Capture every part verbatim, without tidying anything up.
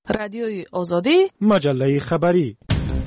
رادیوی آزادی، مجله خبری.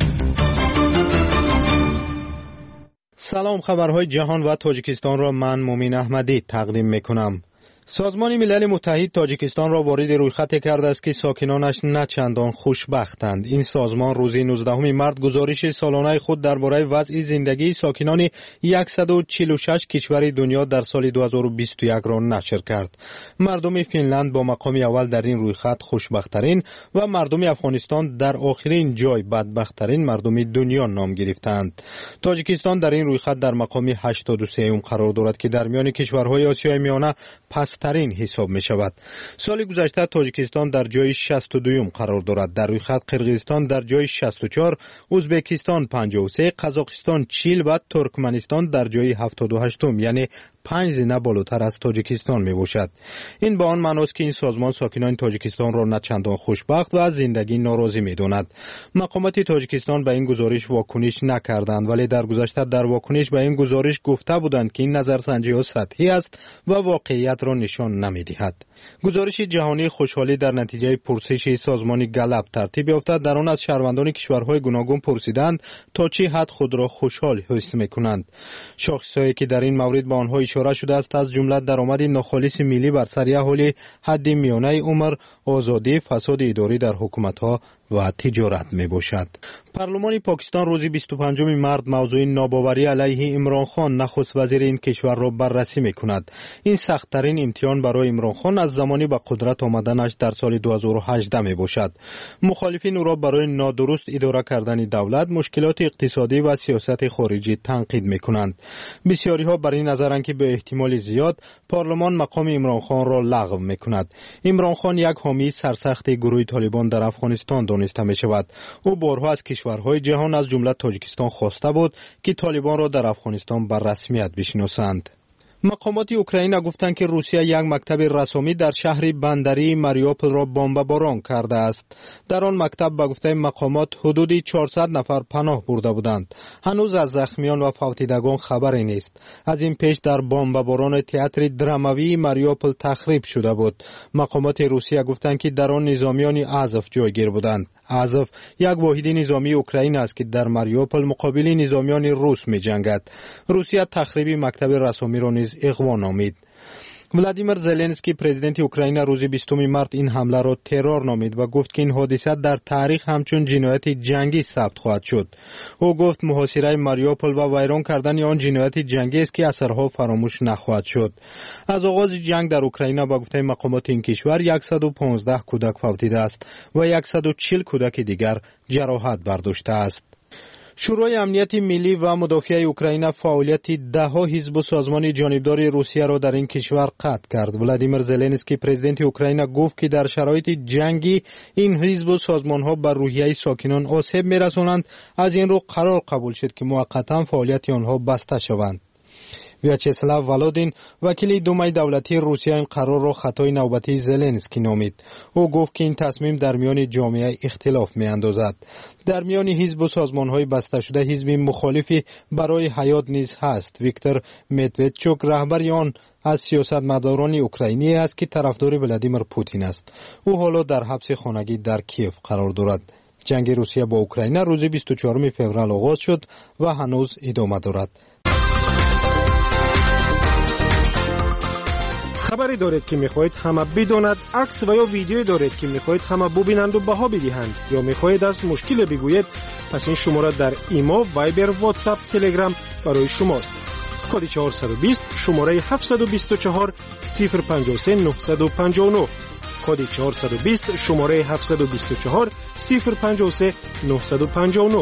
سلام، خبرهای جهان و تاجیکستان را من مومین احمدی تقدیم میکنم. سازمان ملل متحد تاجیکستان را وارد رویخط کرده است که ساکنانش نه چندان خوشبختند. این سازمان روز نوزدهم مارس گزارش سالانه خود درباره وضع زندگی ساکنان صد و چهل و شش کشور دنیا در سال دو هزار و بیست و یک را نشر کرد. مردم فنلند با مقام اول در این رویخط خوشبخت‌ترین و مردم افغانستان در آخرین جای بدبخت‌ترین مردم دنیا نام گرفتند. تاجیکستان در این رویخط در مقام هشتاد و سه قرار دارد که در میان کشورهای آسیای میانه پس ترین حساب می شود. سال گذشته تاجیکستان در جای شصت و دو قرار دارد. در روی خط قرقیزستان در جای شصت و چهار، ازبکستان پنجاه و سه، قزاقستان چهل و ترکمنستان در جای هفتاد و هشت، یعنی پنج زینه بالاتر از تاجیکستان می باشد. این به آن معنی است که این سازمان ساکنان تاجیکستان را نه چندان خوشبخت و از زندگی ناراضی می داند. مقامات تاجیکستان به این گزارش واکنش نکردند، ولی در گذشته در واکنش به این گزارش گفته بودند که این نظرسنجی ها سطحی است و واقعیت را نشان نمی دهد. گزارش جهانی خوشحالی در نتیجه پرسش سازمان گلب ترتیب یافته. در آن از شهروندان کشورهای گوناگون پرسیدند تا چه حد خود را خوشحال حس می‌کنند. شاخصهایی که در این مورد به آنها اشاره شده است از جمله درآمد ناخالص ملی بر سر اهالی، حد میانه عمر، آزادی، فساد اداری در حکومت‌ها و تجارت می باشد. پارلمان پاکستان روز بیست و پنجم مارس موضوع ناباوری علیه عمران خان نخست وزیر این کشور را بررسی می کند. این سخت‌ترین امتحان برای عمران خان از زمانی به قدرت آمدنش در سال دو هزار و هجده می باشد. مخالفین او را برای نادرست اداره کردن دولت، مشکلات اقتصادی و سیاست خارجی تنقید می کنند. بسیاری ها بر این نظرند که به احتمال زیاد پارلمان مقام عمران خان را لغو می کند. عمران خان یک حامی سرسخت گروه طالبان در افغانستان دانسته می شود. او بارها از کشورهای جهان از جمله تاجیکستان خواسته بود که طالبان را در افغانستان بر رسمیت بشناسند. مقامات اوکراین گفتند که روسیه یک مکتب رسمی در شهر بندری ماریوپل را بمباران کرده است. در آن مکتب به گفته مقامات حدود چهارصد نفر پناه برده بودند. هنوز از زخمیان و فوتیدگان خبری نیست. از این پیش در بمباران تئاتر دراموی ماریوپل تخریب شده بود. مقامات روسیه گفتند که در آن نظامیان آزوف جایگیر بودند. آزوف یک واحد نظامی اوکراین است که در ماریوپل مقابل نظامیان روس می جنگد. روسیه تخریب مکتب رسمی را نیز اغوا نامید. ولادیمیر زلنسکی پرزیدنت اوکراین روز بیستم مارس این حمله را ترور نامید و گفت که این حادثه در تاریخ همچون جنایت جنگی ثبت خواهد شد. او گفت محاصره ماریوپل و ویران کردن آن جنایت جنگی است که اثرها فراموش نخواهد شد. از آغاز جنگ در اوکراین با گفته مقامات این کشور صد و پانزده کودک فوتیده است و صد و چهل کودک دیگر جراحت برداشته است. شورای امنیت ملی و مدافع اوکراین فعالیت ده ها حزب و سازمان جانبدار روسیه را در این کشور قطع کرد. ولادیمیر زلنسکی پرزیدنت اوکراین گفت که در شرایط جنگی این حزب و سازمان ها بر روحیه ساکنان آسیب می‌رسانند. از این رو قرار قبول شد که موقتا فعالیت آنها بسته شوند. ویاچسلاو ولودین وکیل دومای دولتی روسیه این قرار را خطای نوبتی زلنسکی نامید. او گفت که این تصمیم در میان جامعه اختلاف می اندازد. در میان حزب و سازمان‌های بسته شده حزب مخالفی برای حیات نیز هست. ویکتور مدودچوک رهبر آن از سیاستمداران اوکراینی است که طرفدار ولادیمیر پوتین است. او حالا در حبس خانگی در کیف قرار دارد. جنگ روسیه با اوکراین روز بیست و چهارم فوریه آغاز شد و هنوز ادامه دارد. خبری دارید که میخواهید همه بداند، عکس و یا ویدیویی دارید که میخواهید همه ببینند و بها بدهند، یا میخواهید از مشکل بگویید، پس این شماره در ایما، وایبر، واتساپ، تلگرام برای شماست. کد چهارصد و بیست شماره هفتصد و بیست و چهار صفر پنجاه و سه نهصد و پنجاه و نه. کد چهارصد و بیست شماره هفتصد و بیست و چهار صفر پنجاه و سه نهصد و پنجاه و نه.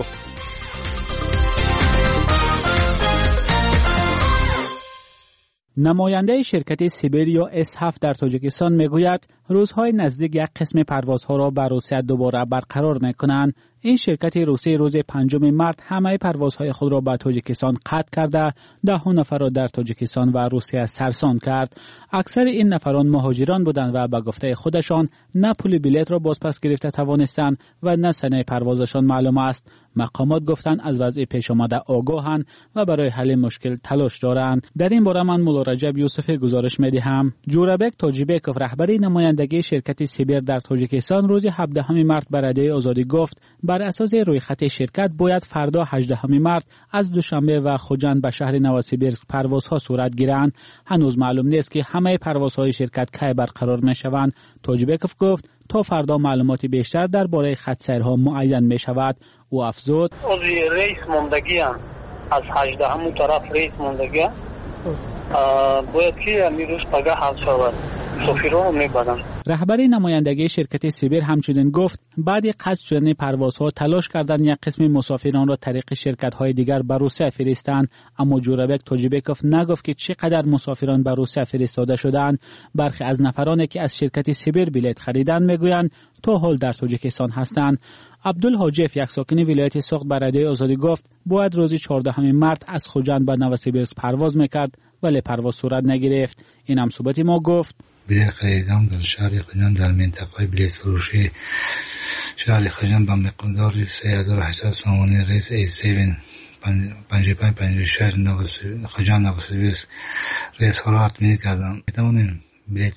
نماینده شرکت سیبریا اس هفت در تاجیکستان میگوید روزهای نزدیک یک قسم پروازها را بر روسیه دوباره برقرار میکنند این شرکت روسی روز پنجم مارس همه پروازهای خود را به تاجیکستان قطع کرده، ده نفر را در تاجیکستان و روسیه سرسان کرد. اکثر این نفران مهاجران بودند و به گفته خودشان نه پول بلیط را بازپس گرفته توانستند و نه سنه پروازشان معلوم است. مقامات گفتند از وضع پیش آمده آگاهند و برای حل مشکل تلاش دارند. در این باره من مولا رجب یوسفی گزارش می‌دهم. جورابک تاجیبکوف رهبری نمایندگی شرکت سیبر در تاجیکستان روز هفدهم مارس به رادیوی آزادی گفت بر اساس رویخط شرکت باید فردا هجدهم مارس از دوشنبه و خوجند به شهر نوسیبیرسک پروازها صورت گیرند. هنوز معلوم نیست که همه پروازهای شرکت کی برقرار می‌شوند. تاجیبکوف گفت تا فردا معلوماتی بیشتر درباره خط سیرها معین می‌شود. او افزود عضو رئیس موندگی هم از هجدهم طرف رئیس موندگی باید که امیروش پگه حل شود. سفیران رو میبادن. رهبری نمایندگی شرکت سیبر همچنین گفت بعد قطع شدن پروازها تلاش کردند یک قسم مسافران را طریق شرکت‌های دیگر به روسیه فرستند، اما جورابک تاجیبکوف نگفت که چقدر مسافران به روسیه فرستاده شدند. برخی از نفرانی که از شرکت سیبر بلیط خریدند میگویند تا حال در تاجیکستان هستند. عبدالحاجف یک ساکن ولایت سوخت به رادیوی آزادی گفت باید روز چهاردهم مارس از خوجند به نوسیبیرسک پرواز میکرد ولی پرواز صورت نگرفت. این هم صحبت ما گفت بلیط خریدم در شهر خوجند در منطقه بلیط فروشی شهر خوجند با مقدار سه هزار و هشتصد سامانه ریس ای هفت پنجاه و پنج پنجاه و شش خوجند نوسیبیرسک ریس ها را تامین کردم. میتوانیم بلیط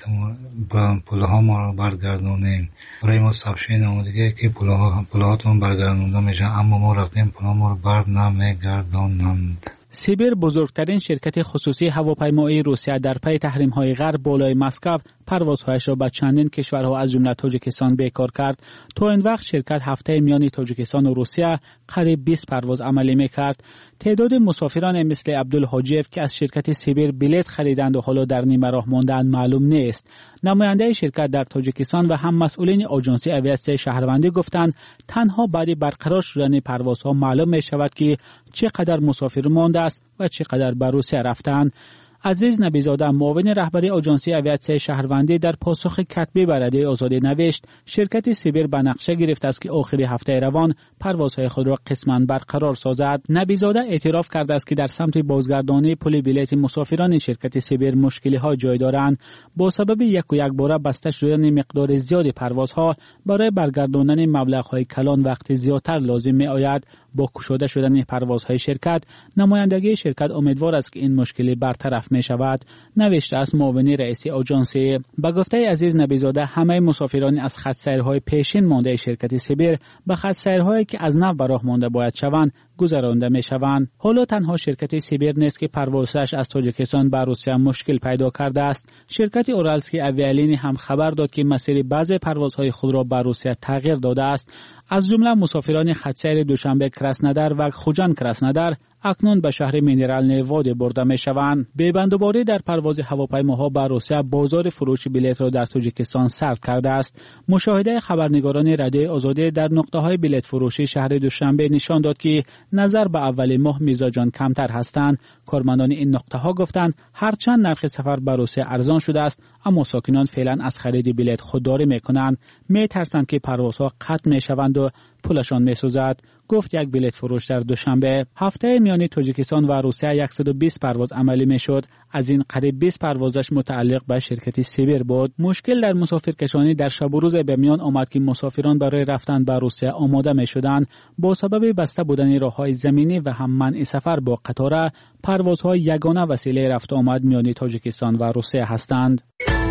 پول ها ما را برگردونیم. برای ما سابشین آمدگی که پول ها پول هاتون برگردونده میشه، اما ما رفتیم پول ها ما را بر نمیگردونند. سیبر بزرگترین شرکت خصوصی هواپیمایی روسیه در پی تحریم‌های غرب بالای مسکو پروازهایش را به چندین کشورها از جمله تاجیکستان بیکار کرد. تا این وقت شرکت هفته میان تاجیکستان و روسیه قریب بیست پرواز عملی میکرد. تعداد مسافران مثل عبدالحاجیف که از شرکت سیبر بلیط خریدند و حالا در نیمه راه ماندند معلوم نیست. نماینده شرکت در تاجیکستان و هم مسئولین آژانسی آویاسیون شهروندی گفتند تنها بعد برقرار شدن پروازها معلوم می شود که چقدر مسافر مانده است و چقدر به روسیه رفتند. عزیز نبیزاده معاون رهبری آژانسی آویاسیون شهروندی در پاسخ کتبی به رادیوی آزادی نوشت شرکت سیبر به نقشه گرفته است که آخر هفته روان پروازهای خود را قسماً برقرار سازد. نبیزاده اعتراف کرده است که در سمت بازگردانی پول بلیط مسافران شرکت سیبر مشکلی ها جای دارند. با سبب یک و یک باره بسته شدن مقدار زیادی پروازها برای برگرداندن مبلغ های کلان وقت زیادتر لازم می آید. با گشوده شدن پروازهای شرکت نمایندگی شرکت امیدوار است که این مشکل برطرف می شود. نوشته است معاون رئیس آژانسی. به گفته عزیز نبیزاده همه مسافران از خط سیرهای پیشین مانده شرکت سیبر به خط سیرهایی که از نو به راه مانده باید شوند گذرانده می شوند. حالا تنها شرکت سیبر نیست که پروازش از تاجیکستان به روسیه مشکل پیدا کرده است. شرکت اورالسکی اویالینی هم خبر داد که مسیر بعضی پروازهای خود را به روسیه تغییر داده است. از جمله مسافران خط سیر دوشنبه کراسنودار و خوجند کراسنودار اکنون به شهر مینرالنی وادی برده می شوند. به بندوباری در پرواز هواپیماها به روسیه بازار فروش بلیط را در تاجیکستان سرد کرده است. مشاهده خبرنگاران رادیوی آزادی در نقطه های بلیط فروشی شهر دوشنبه نشان داد که نظر به اول ماه میزاجان کمتر هستند. کارمندان این نقطه ها گفتند هرچند نرخ سفر به روسیه ارزان شده است اما ساکنان فعلا از خرید بلیط خودداری میکنند. میترسند که پروازها قطع میشوند و پولشان میسوزد. گفت یک بلیط فروش در دوشنبه هفته میان تاجیکستان و روسیه صد و بیست پرواز عملی میشد. از این قریب بیست پروازش متعلق به شرکت سیبر بود. مشکل در مسافرکشانی در شب و روز به میان آمد که مسافران برای رفتن به روسیه آماده میشدند. با سبب بسته بودن راههای زمینی و هم منع سفر با قطار پروازها یگانه وسیله رفت آمد میان تاجیکستان و روسیه هستند.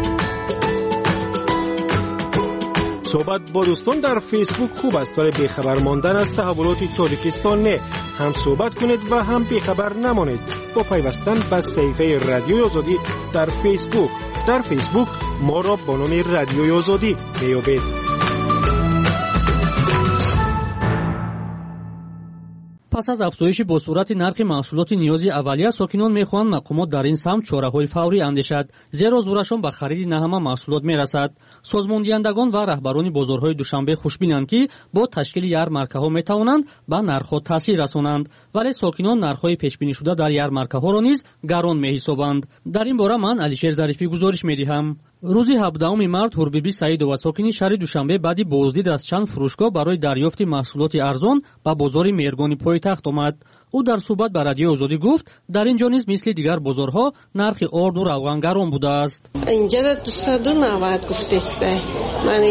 صحبت با دوستان در فیسبوک خوب است ولی بیخبر ماندن از تحولات تاجیکستان نه. هم صحبت کنید و هم بیخبر نمانید با پیوستن به صفحه رادیوی آزادی در فیسبوک. در فیسبوک ما را با نام رادیوی آزادی میابید. پس از افزایش با صورت نرخ محصولات نیازی اولیه ساکنان میخواهند مقامات در این سمت چاره‌های فوری اندیشد زیرا زورشان به خرید نه همه محصولات میرسد. созмондиҳандагон ва раҳбарони бозорҳои душанбе хушбинанд ки бо ташкили ярмаркаҳо метавонанд ба нархҳо таъсир расонанд, вале сокинон нархҳои пешбинишуда дар ярмаркаҳоро низ гарон меҳисобанд. дар ин бора ман алишер зарифӣ гузориш медиҳам. рӯзи ҳабдуҳуми март ҳурбиби саидова сокини шаҳри душанбе баъди боздид аз чанд фурӯшгоҳ барои дарёфти маҳсулоти арзон ба бозори мергони пойтахт омад. ӯ дар суҳбат ба радиои Озодӣ гуфт, дар ин ҷо низ мисли дигар бозорҳо нархи орду равған гарон будааст. инҷа дусаду навад гуфтесте мани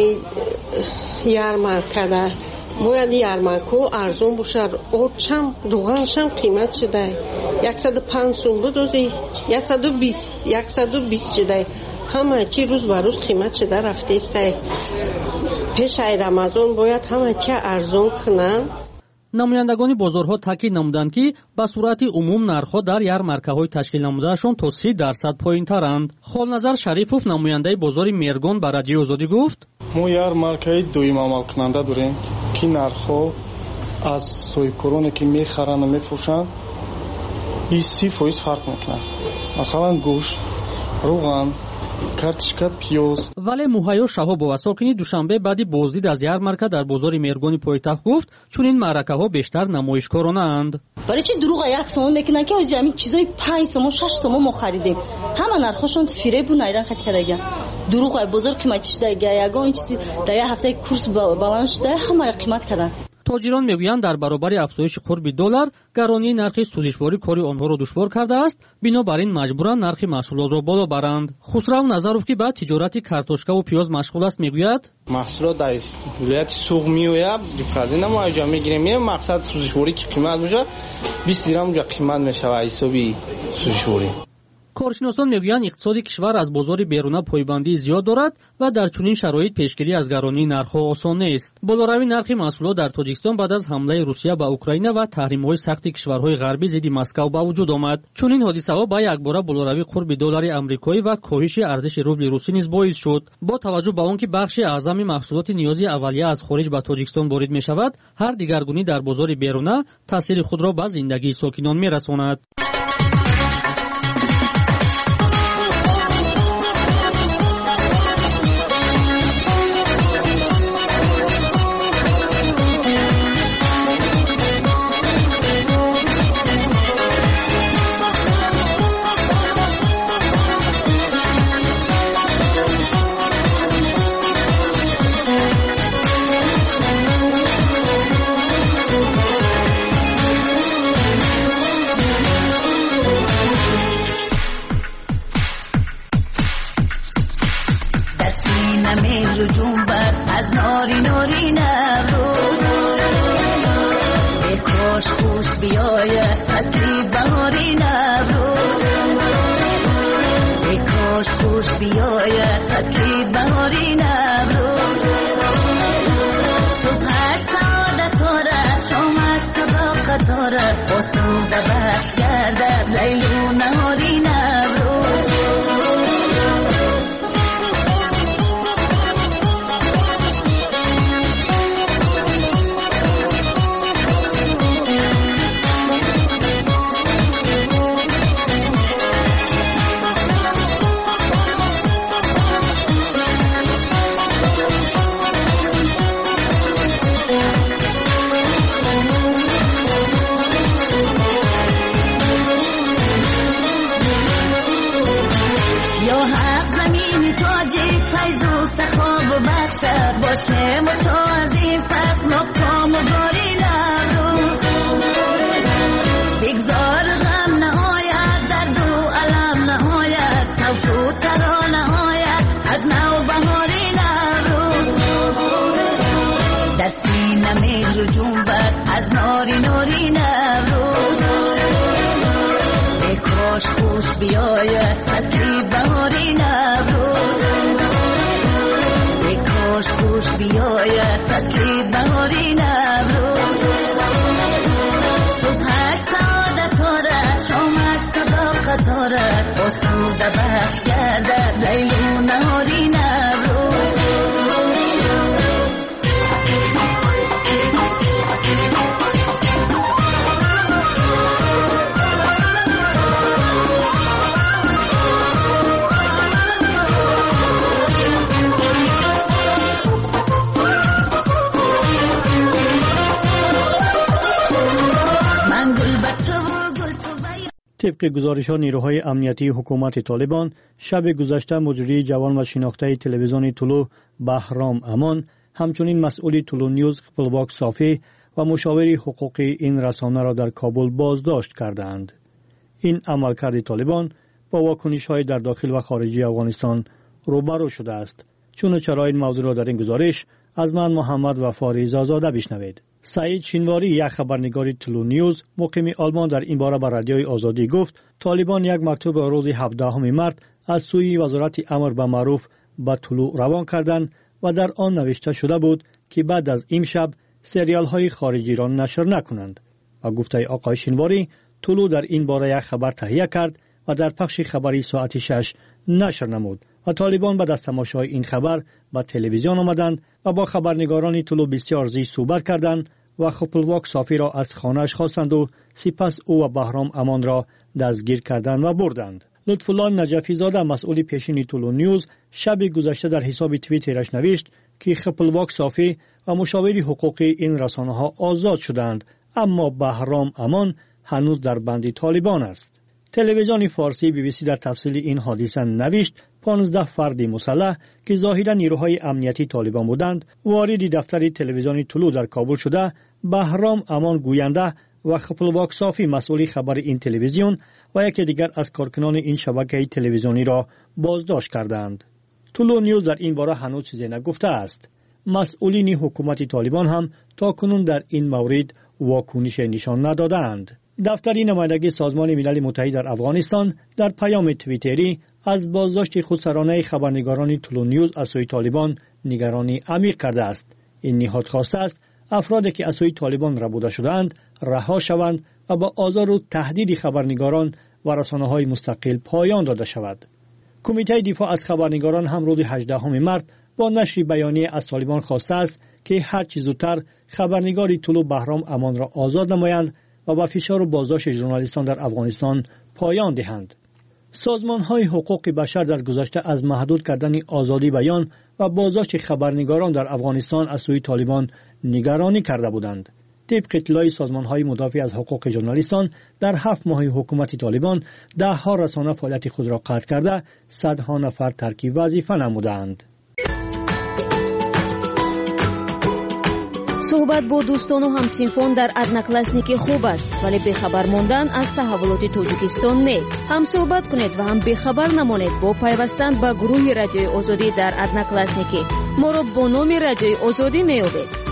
ярмаркада бояд ярмарку арзон бошад. орчам руғаншам қимат шудай яксаду панҷ сум буд, рӯзи яксаду бист яксаду бист шудай. ҳама чи рӯз ба рӯз қимат шуда рафтестай. пешаи рамазон бояд ҳама чи арзон кунанд. намояндагони бозорҳо таъкид намуданд ки ба сурати умум нархҳо дар ярмаркаҳои ташкил намудаашон то си дарсад поинтаранд. холназар шарифов намояндаи бозори мергон ба радиои Озодӣ гуфт, мо ярмаркаи дуюм амалкунанда дорем ки нархҳо аз соҳибкороне ки мехаранду мефурӯшанд бист си фоиз фарқ мекунад. масалан гӯшт, руған, картишка, пиёз. вале муҳайё шаҳобова сокини душанбе баъди боздид аз ярмарка дар бозори мергони пойтахт гуфт, чунин маъракаҳо бештар намоишкоронаанд. барои чи дурӯға як сомон мекунанд ки ҷамъи чизои панҷ сомон шаш сомон мо харидем. ҳама нархҳошон фиребу найран хат кардаgan. дурӯға бозор қимати шудаga ягон чизи дар як ҳафтаи курс баланд шуда ҳама қимат кардан. тоҷирон мегӯянд дар баробари афзоиши қурби доллар гаронии нархи сӯзишворӣ кори онҳоро душвор кардааст, бинобар ин маҷбуранд нархи маҳсулотро боло баранд. хусрав назаров ки ба тиҷорати картошкаву пиёз машғул аст мегӯяд, маҳсулот дар вилояти суғ меояд диққатӣ намояд ҷо мегирем. мақсад сӯзишворӣ ки қимат бошад бист дирам ҷо қимат мешавад ҳисоби сӯзишворӣ. коршиносон мегӯянд иқтисоди кишвар аз бозори беруна пойбандии зиёд дорад ва дар чунин шароит пешгирӣ аз гаронии нархҳо осон нест. болоравии нархи маҳсулот дар тоҷикистон баъд аз ҳамлаи русия ба украина ва таҳримҳои сахти кишварҳои ғарбӣ зидди Москав ба вуҷуд омад. чунин ҳодисаҳо ба якбора болоравии қурби доллари амрикоӣ ва коҳиши арзиши рубли русӣ низ боис шуд. бо таваҷҷӯҳ ба он ки бахши аъзами маҳсулоти ниёзи аввалия аз хориҷ ба тоҷикистон ворид мешавад, ҳар дигаргунӣ дар бозори беруна таъсири худро ба зиндагии сокинон мерасонад. طبق گزارش‌ها نیروهای امنیتی حکومت طالبان شب گذشته مجری جوان و شناخته تلویزیون طلو بهرام امان، همچنین مسئول طلو نیوز خپلواک صافی و مشاور حقوقی این رسانه را در کابل بازداشت کردند. این عملکرد طالبان با واکنش‌های در داخل و خارجی افغانستان روبرو شده است. چون چرا این موضوع را در این گزارش از من محمد وفاری زازاده بشنوید. سعید شینواری، یک خبرنگار طلو نیوز مقیم آلمان، در این باره به رادیوی آزادی گفت طالبان یک مکتوب روز هفدهم مارس از سوی وزارت امر به معروف به طلو روان کردند و در آن نوشته شده بود که بعد از این شب سریال های خارجی را نشر نکنند. و گفته آقای شینواری، طلو در این باره یک خبر تهیه کرد و در پخش خبری ساعت شش نشر نمود و طالبان بعد از تماشای این خبر به تلویزیون آمدند و با خبرنگاران طلو بسیار زیست صحبت کردند و خپلواک صافی را از خانه‌اش خواستند و سپس او و بهرام امان را دستگیر کردند و بردند. لطفالله نجفی زاده، مسئول پیشین طلو نیوز، شب گذشته در حساب توییترش نوشت که خپلواک صافی و مشاور حقوقی این رسانه‌ها آزاد شدند، اما بهرام امان هنوز در بند طالبان است. تلویزیون فارسی بی بی سی در تفصیل این حادثه نوشت پانزده فرد مسلح که ظاهرا نیروهای امنیتی طالبان بودند وارد دفتر تلویزیون طلو در کابل شده بهرام امان گوینده و خپلواک صافی مسئول خبر این تلویزیون و یکی دیگر از کارکنان این شبکه تلویزیونی را بازداشت کردند. طلو نیوز در این باره هنوز چیزی نگفته است. مسئولین حکومت طالبان هم تا کنون در این مورد واکنش نشان ندادند. دفتر نمایندگی سازمان ملل متحد در افغانستان در پیام توییتری از بازداشت خودسرانه خبرنگاران طلو نیوز از سوی طالبان نگرانی عمیق کرده است. این نهاد خواسته است افرادی که از سوی طالبان ربوده شدند رها شوند و با آزار و تهدید خبرنگاران و رسانه‌های مستقل پایان داده شود. کمیته دفاع از خبرنگاران هم روز هجدهم مارس با نشر بیانیه از طالبان خواسته است که هر چه زودتر خبرنگار طلو بهرام امان را آزاد نمایند و با فشار و بازداشت ژورنالیستان در افغانستان پایان دهند. سازمان‌های حقوق بشر در گذشته از محدود کردن آزادی بیان و بازداشت خبرنگاران در افغانستان از سوی طالبان نگرانی کرده بودند. طبق اطلاع سازمان‌های مدافع از حقوق ژورنالیستان در هفت ماه حکومت طالبان ده ها رسانه فعالیت خود را قطع کرده، صدها نفر ترک وظیفه نمودند. صحبت با دوستان و همسینفان در ادناکلاسنیکی خوب است، ولی بخبر ماندن از تحولات تاجیکستان نه. هم صحبت کنید و هم بخبر نمانید با پیوستن به گروه رادیوی آزادی در ادناکلاسنیکی. ما را با نام رادیوی آزادی میابید.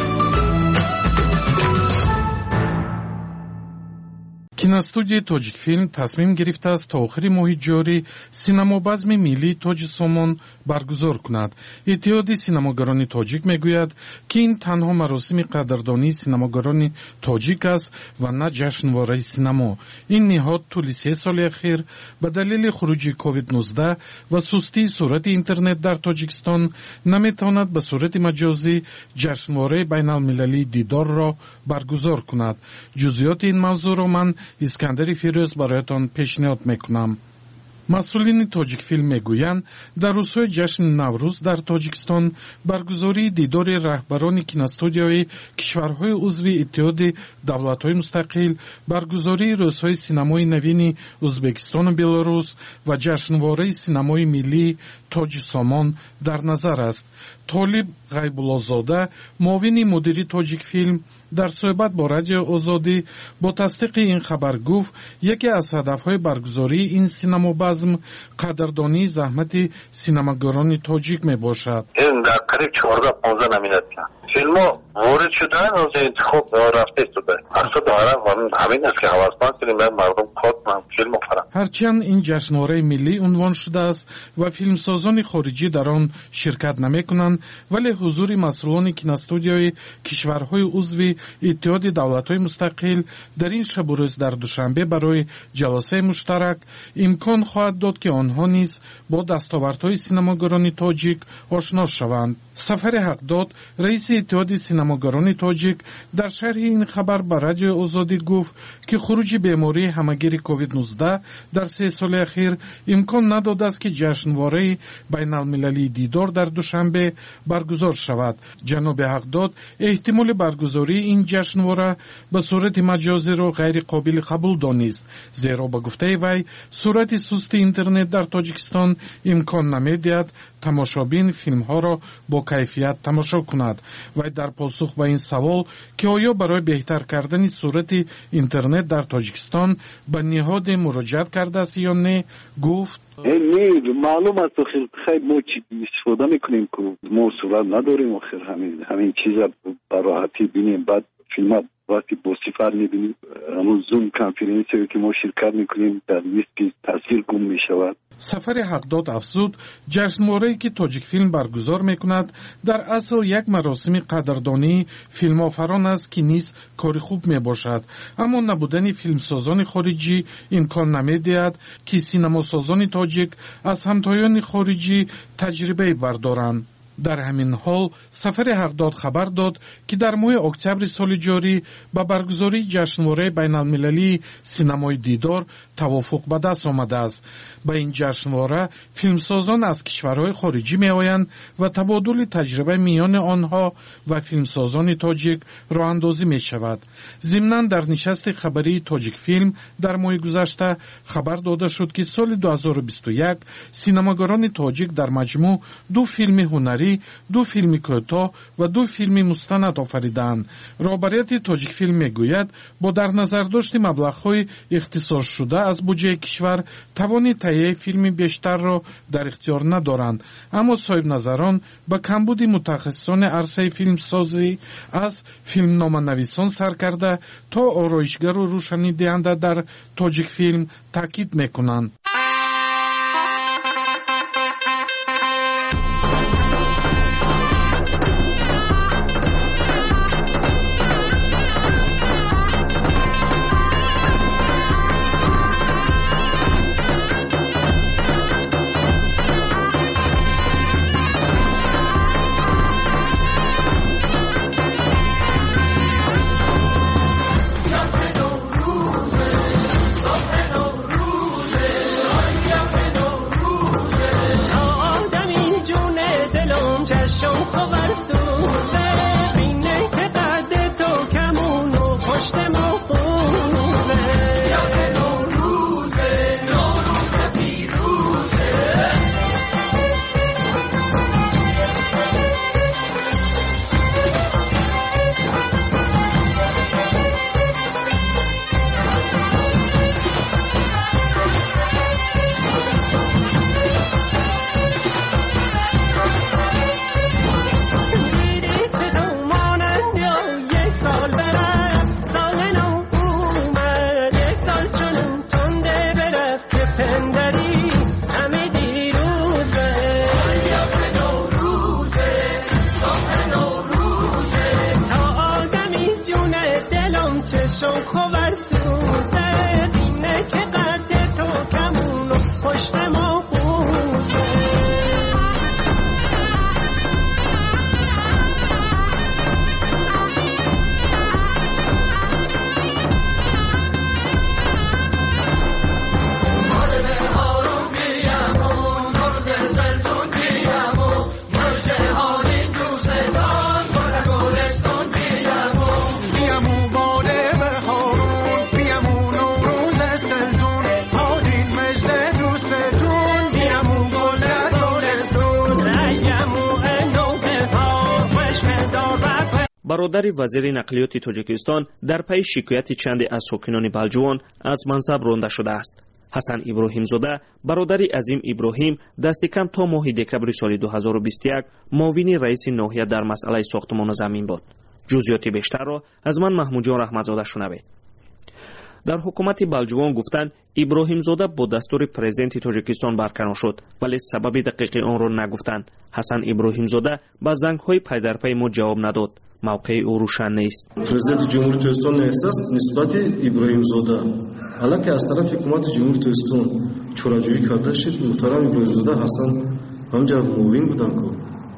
киностудияи Тоҷикфилм тасмим гирифтааст то охири моҳи ҷорӣ синамобазми миллии тоҷи сомон баргузор кунад. иттиҳоди синамогарони тоҷик мегӯяд ки ин танҳо маросими қадрдонии синамогарони тоҷик аст ва на ҷашнвораи синамо. ин ниҳод тӯли се соли ахир ба далели хуруҷи ковид нуздаҳ ва сустии сурати интернет дар Тоҷикистон наметавонад ба сурати маҷозӣ ҷашнвораи байналмилалии дидорро баргузор кунад. ҷузъиёти ин мавзӯъро ман искандари фирӯз бароятон пешниҳод мекунам. масъулини тоҷикфилм мегӯянд дар рӯзҳои ҷашни наврӯз дар тоҷикистон баргузории дидори раҳбарони киностудияҳои кишварҳои узви иттиҳоди давлатҳои мустақил, баргузории рӯзҳои синамои навини ӯзбекистону белорус ва ҷашнвораи синамои миллии тоҷи сомон дар назар аст. толиб ғайбуллозода, муовини мудири тоҷикфилм, дар суҳбат бо радиои озодӣ бо тасдиқи ин хабар гуфт яке аз ҳадафҳои баргузории ин синамобазм қадрдонии заҳмати синамогарони тоҷик мебошад. ин дар қариб чордаҳ понздаҳ номинатсия филмҳо ворид шудаанд, оз интихоб рафта истода. мақсади ҳамин аст ки ҳавасманд кунем мардум кор кунанд, филм офаранд. ҳарчанд ин ҷашнвораи миллӣ унвон шудааст ва филмсозони хориҷӣ дар он ширкат намекунанд, вале ҳузури масъулони киностудияҳои кишварҳои узви иттиҳоди давлатҳои мустақил дар ин шабу рӯз дар душанбе барои ҷаласаи муштарак имкон хоҳад дод ки онҳо низ бо дастовардҳои синамогарони тоҷик ошно шаванд. сафари ҳақдод раиси اتحاد سینماگران تاجیک در شرح این خبر به رادیو آزادی گفت که خروج بیماری همگیر کووید نوزده در سه سال اخیر امکان نداده است که جشنواره بین المللی دیدار در دوشنبه برگزار شود. جناب حقداد احتمال برگزاری این جشنواره به صورت مجازی را غیر قابل قبول دانست، زیرا به گفته وی سرعت سست اینترنت در تاجیکستان امکان نمی‌دهد تماشابین فیلم ها را با کیفیت تماشا کند. و در پاسخ به این سوال که آیا برای بهتر کردن سرعت اینترنت در تاجیکستان به نهاد مراجعت کرده است یا نه گفت نه معلوم است خیلی ما استفاده میکنیم که ما سرعت نداریم و خیر همین همین چیزا به راحتی بینیم. بعد فیلم ها وقتی با صفر میبینیم همون زوم کنفرانسی که ما شرکت میکنیم در لیست تصویر گم میشود. سفر حقداد افزود جشنواره‌ای که تاجیک فیلم برگزار میکند در اصل یک مراسم قدردانی فیلم آفران است که نیز کار خوب میباشد، اما نبودن فیلمسازان خارجی امکان نمیدهد که سینماسازان تاجیک از همتایان خارجی تجربه بردارند. در همین حال سفر حقداد خبر داد که در ماه اکتبر سال جاری با برگزاری جشنواره بین المللی سینمای دیدار توافق به دست آمده است. به این جشنواره فیلمسازان از کشورهای خارجی می آیند و تبادل تجربه میان آنها و فیلمسازان تاجیک راه اندازی می شود. ضمناً در نشست خبری تاجیک فیلم در ماه گذشته خبر داده شد که سال دو هزار و بیست و یک سینماگران تاجیک در مجموع دو فیلم هنری، دو فیلم کوتاه و دو فیلم مستند آفریدند. رهبریت تاجیک فیلم میگوید با در نظر داشت مبلغ‌های اختصاص شده از بودجه کشور توان تهیه فیلم بیشتر را در اختیار ندارند، اما صاحب نظران با کمبود متخصصان عرصه فیلم سازی از فیلم نامه‌نویسان سر کرده تا آرایشگر و روشنی دهنده در تاجیک فیلم تاکید میکنند. برادر وزیر نقلیات تاجیکستان در پی شکایت چند از ساکنان بلجوان از منصب رانده شده است. حسن ابراهیم زاده برادر عظیم ابراهیم دست کم تا ماه دکبر سال دو هزار و بیست و یک معاون رئیس ناحیه در مسئله ساختمان زمین بود. جزئیات بیشتر را از من محمود جان رحمتزاده شنوید. در حکومت بلجوان گفتند ابراهیم زاده با دستور پرزیدنت تاجیکستان برکنار شد، ولی سبب دقیق آن را نگفتند. حسن ابراهیم زاده با زنگ‌های پی در پی ما جواب نداد. موقع او روشن نیست. پرزیدنت جمهوری تاجیکستان نیست است نسبت ابراهیم زاده حالا از طرف حکومت جمهوری تاجیکستان چوراجویی کرده شد. محترم ابراهیم زاده حسن همجا معاون بودند که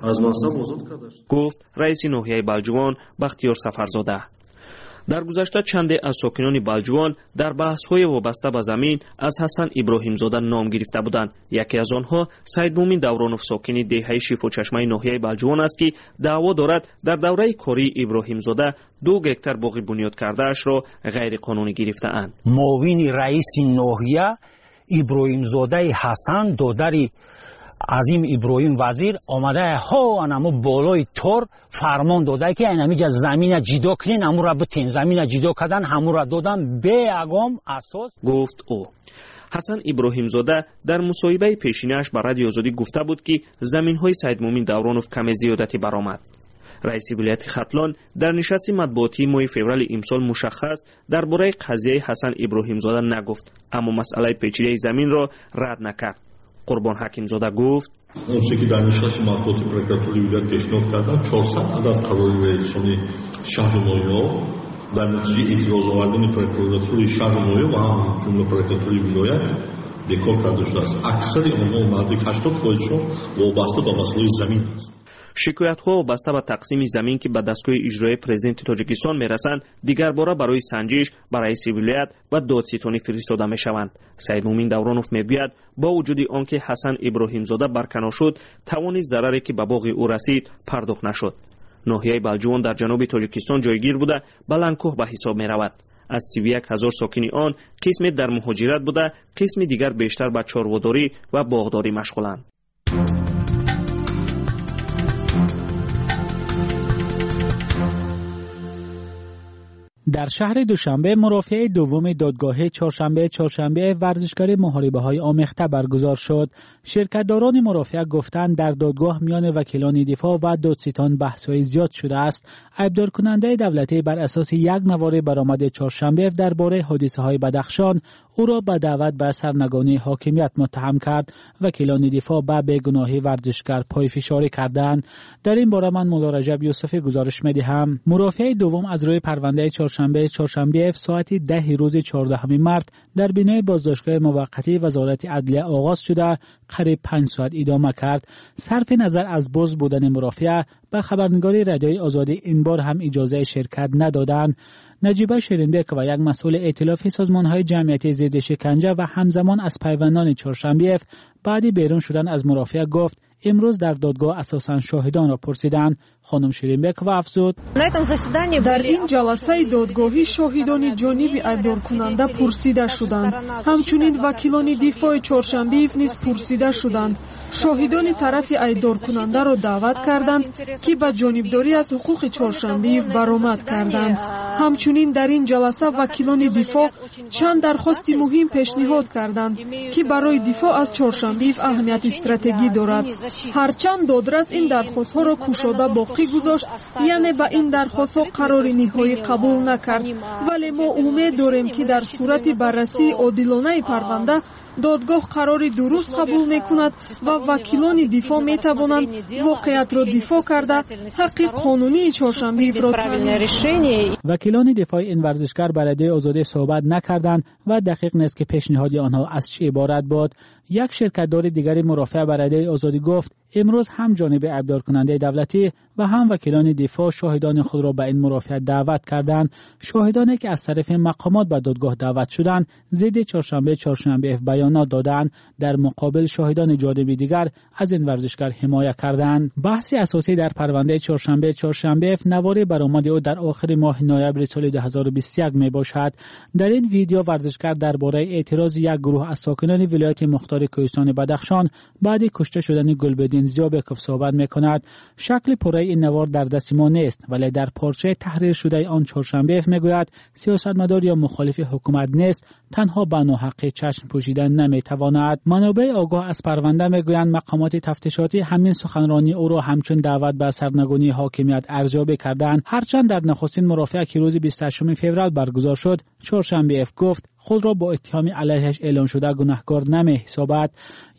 аз мансаб озод кардаш. گفت رئیس ناحیه بلجوان بختیار سفرزاده. در گذشته چند از ساکنان بلجوان در بحث‌های وابسته به زمین از حسن ابراهیم زاده نام گرفته بودند. یکی از آنها سید مومن دورانوف ساکن دهه شیف و چشمه ناحیه بلجوان است که دعوا دارد در دوره کاری ابراهیم زاده دو گکتر باغ بنیاد کرده اش را غیر قانونی گرفته اند. معاون رئیس ناحیه ابراهیم زاده حسن دادری عظیم ابراهیم وزیر آمده ها انمو بالای تور فرمان داده که اینمیجا زمین جدا کنین امو را بتین زمین جدا کردن همو را دادن به اقام اساس. گفت او. حسن ابراهیم زاده در مصاحبه پیشینش با رادیو آزادی گفته بود که زمین های سید مومن دورانوف کم زیادتی برآمد. رئیس ولایت ختلان در نشست مطبوعاتی ماه فوریه امسال مشخص درباره قضیه حسن ابراهیم زاده نگفت، اما مسئله پیچیده زمین را رد نکرد. قربان حکیم زاده گفت اون چیزی که در نشست مطبوعاتی پروکراتوری ولایت پیشنهاد کردن چهارصد عدد قراری رئیسانی شهر نویو در نتیجه اعتراض آوردن پروکراتوری شهر نویو و هم جمله پروکراتوری ولایت بیکار کرده شده است. اکثر آنها نزدیک هشتاد درصدشون وابسته به مسئله زمین است. شکایت‌ها وابسته به تقسیم زمین که به دستگاه اجرایی پرزیدنت تاجیکستان میرسند دیگر باره برای سنجش به رئیس ولایت و دادستانی فرستاده میشوند. سید مومن دورانوف میگوید با وجود آنکه حسن ابراهیم زاده برکنار شد توان ضرری که به باغ او رسید پرداخت نشد. ناحیه بلجوان در جنوب تاجیکستان جایگیر بوده بلندکوه به حساب میرود. از سی و یک هزار ساکن آن قسمی در مهاجرت بوده، قسمی دیگر بیشتر به چارواداری و باغداری مشغولند. در شهر دوشنبه مرافعه دوم دادگاه چهارشنبه چهارشنبه ورزشکاری محاربه‌های آمیخته برگزار شد. شرکت‌داران مرافعه گفتند در دادگاه میان وکیلان دفاع و دادستان بحث‌های زیاد شده است. ایبدار کننده دولتی بر اساس یک نوار برآمد چهارشنبه درباره حادثه‌های بدخشان او را به دعوت به سرنگونی حاکمیت متهم کرد. وکیلان دفاع به بیگناهی ورزشکار پایفشاری کردند. در این باره من مولا رجب یوسفی گزارش می‌دهم. مرافعه دوم از روی پرونده چهارشنبه چهارشنبه ساعت ده روز چهاردهم مارس در بینای بازداشتگاه موقتی وزارت عدلیه آغاز شده قریب پنج ساعت ادامه کرد. صرف نظر از باز بودن مرافعه به خبرنگاری رادیوی آزادی این بار هم اجازه شرکت ندادند. نجیبه شیرینبک و یک مسئول ائتلاف سازمان‌های جمعیتی ضد شکنجه و همزمان از پیوندان چهارشنبه بعد بیرون شدن از مرافعه گفت امروز در دادگاه اساساً شاهدان را پرسیدند. خانم شیرینبک و افزود در این جلسه دادگاهی شاهدان جانب ایبدار کننده پرسیده شدند. همچنین وکیلان دفاع چهارشنبه نیز پرسیده شدند. شاهدان طرف ایبدار کننده را دعوت کردند که به جانبداری از حقوق چهارشنبه برآمد کردند. همچنین در این جلسه وکیلان دفاع چند درخواست مهم پیشنهاد کردند که برای دفاع از چهارشنبه اهمیت استراتژی دارد. هرچند دادرس این درخواست‌ها را کشاده باقی گذاشت، یعنی به این درخواست‌ها قرار نهایی قبول نکرد، ولی ما امید داریم که در صورت بررسی عادلانه پرونده دادگاه قرار درست قبول میکند و وکیلان دفاع میتوانند واقعیت را دفاع کرده حق قانونی چهارشنبه را تامین کنند. وکیلان دفاع این ورزشکار به رادیوی آزادی صحبت نکردند و دقیق نیست که پیشنهاد آنها از چه عبارت بود. یک شرکت‌دار دیگری مرافع به رادیوی آزادی گفت امروز هم جانب ایبدار کننده دولتی و هم وکیلان دفاع شاهدان خود را به این مرافعه دعوت کردند. شاهدانی که از طرف مقامات به دادگاه دعوت شدند ضد چهارشنبه چهارشنبه بیانات دادند. در مقابل شاهدان جانب دیگر از این ورزشکار حمایت کردند. بحث اساسی در پرونده چهارشنبه چهارشنبه نوار برآمد او در آخر ماه نوامبر سال دو هزار و بیست و یک می باشد. در این ویدیو ورزشکار درباره اعتراض یک گروه از ساکنان ولایت مختار کوهستان بدخشان بعد کشته شدن گلبدین زیابکوف صحبت می‌کند. شکل پره این نوار در دست ما نیست، ولی در پارچه تحریر شده آن چهارشنبه میگوید سیاستمدار یا مخالف حکومت نیست، تنها به ناحقی چشم پوشیدن نمیتواند. منابع آگاه از پرونده میگویند مقامات تفتیشاتی همین سخنرانی او را همچون دعوت به سرنگونی حاکمیت ارزیابی کردند. هرچند در نخستین مرافعه که روز بیست و هشتم فوریه برگزار شد چهارشنبه گفت خود را با اتهام علیهش اعلام شده گناهکار نمی حسابد.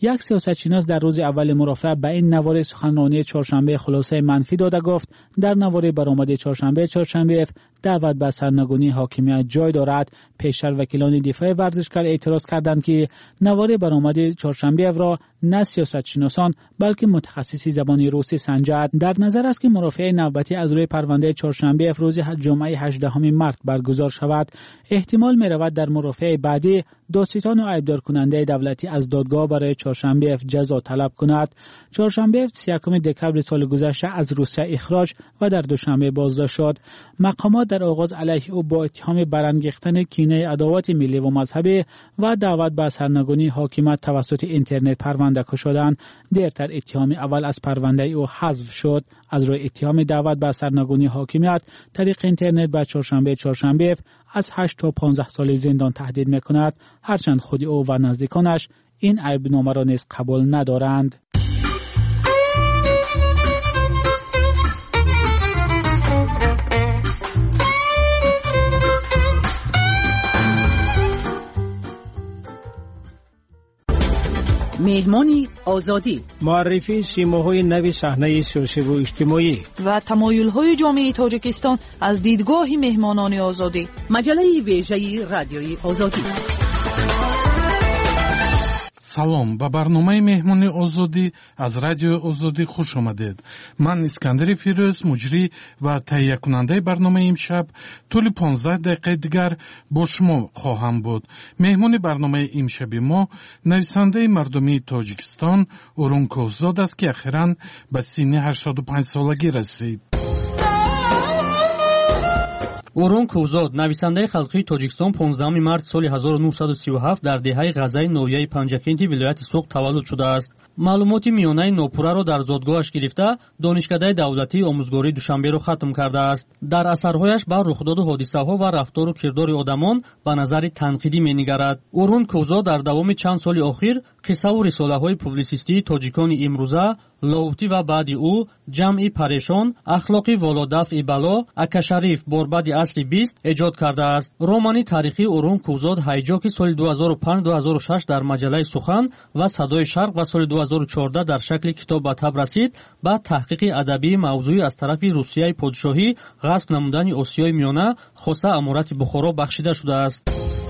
یک سیاستشناس در روز اول مرافعه به این نوار سخنرانی چهارشنبه خلاصه منفی داده گفت در نوار برآمده چهارشنبه چهارشنبه دعوت به سرنگونی حاکمیت جای دارد. پیشتر وکیلان دفاع ورزشکار اعتراض کردند که نوار برآمده چهارشنبه را نه سیاستشناسان بلکه متخصصی زبان روسی سنجد. در نظر است که مرافعه نوبتی از روی پرونده چهارشنبه روز جمعه هجدهم مارس برگزار شود. احتمال می رود در مرافعه بعدی دادستان و عیبدار کننده دولتی از دادگاه برای چهارشنبه جزا طلب کند. چهارشنبه سی و یکم دکمبر سال گذشته از روسیه اخراج و در دوشنبه بازداشت شد. مقامات در آغاز علیه او با اتهام برانگیختن کینه عداوت ملی و مذهبی و دعوت به سرنگونی حاکمیت توسط اینترنت پرونده شدند. دیرتر اتهام اول از پرونده او حذف شد. از روی اتهام دعوت به سرنگونی حاکمیت طریق اینترنت به چهارشنبه چهارشنبه از هشت تا پانزده سال زندان تهدید میکند، هرچند خود او و نزدیکانش این عیبنامه را نیز قبول ندارند. مهمانی آزادی، معرفی سیماهای نوی صحنه سیاسی و اجتماعی و تمایل‌های جامعه تاجیکستان از دیدگاه مهمانان آزادی. مجله ویژه رادیوی آزادی. салом ба барномаи меҳмони озодӣ аз радиои озодӣ хуш омадед. ман искандари фирӯз муҷрӣ ва таҳиякунандаи барномаи имшаб тӯли понздаҳ дақиқаи дигар бо шумо хоҳам буд. меҳмони барномаи имшаби мо нависандаи мардумии тоҷикистон урун кӯҳзод аст ки ахиран ба синни ҳаштоду панҷсолагӣ расид. урун кӯҳзод нависандаи халқии тоҷикистон понздаҳуми марти соли ҳазору нуҳсаду сию ҳафт дар деҳаи ғазаи новияи панҷакенти вилояти суғ таваллуд шудааст. маълумоти миёнаи нопурраро дар зодгоҳаш гирифта донишкадаи давлатии омӯзгории душанберо хатм кардааст. дар асарҳояш ба рухдоду ҳодисаҳо ва рафтору кирдори одамон ба назари танқидӣ менигарад. урун кӯҳзод дар давоми чанд соли охир қиссаву рисолаҳои публисистии тоҷикони имрӯза, ловти ва баъди ӯ, ҷамъи парешон, ахлоқи володафъи бало, акашариф борбади асри бист эҷод кардааст. романи таърихии урун кӯҳзод ҳайҷо ки соли ду ҳазору панҷ ду ҳазору шаш дар маҷалаи сухан ва садои шарқ ва соли ду ҳазору чордаҳ дар шакли китоб ба таб расид, ба таҳқиқи адабии мавзӯӣ аз тарафи русияи подшоҳӣ ғасб намудани осиёи миёна хоса амурати бухоро бахшида шудааст.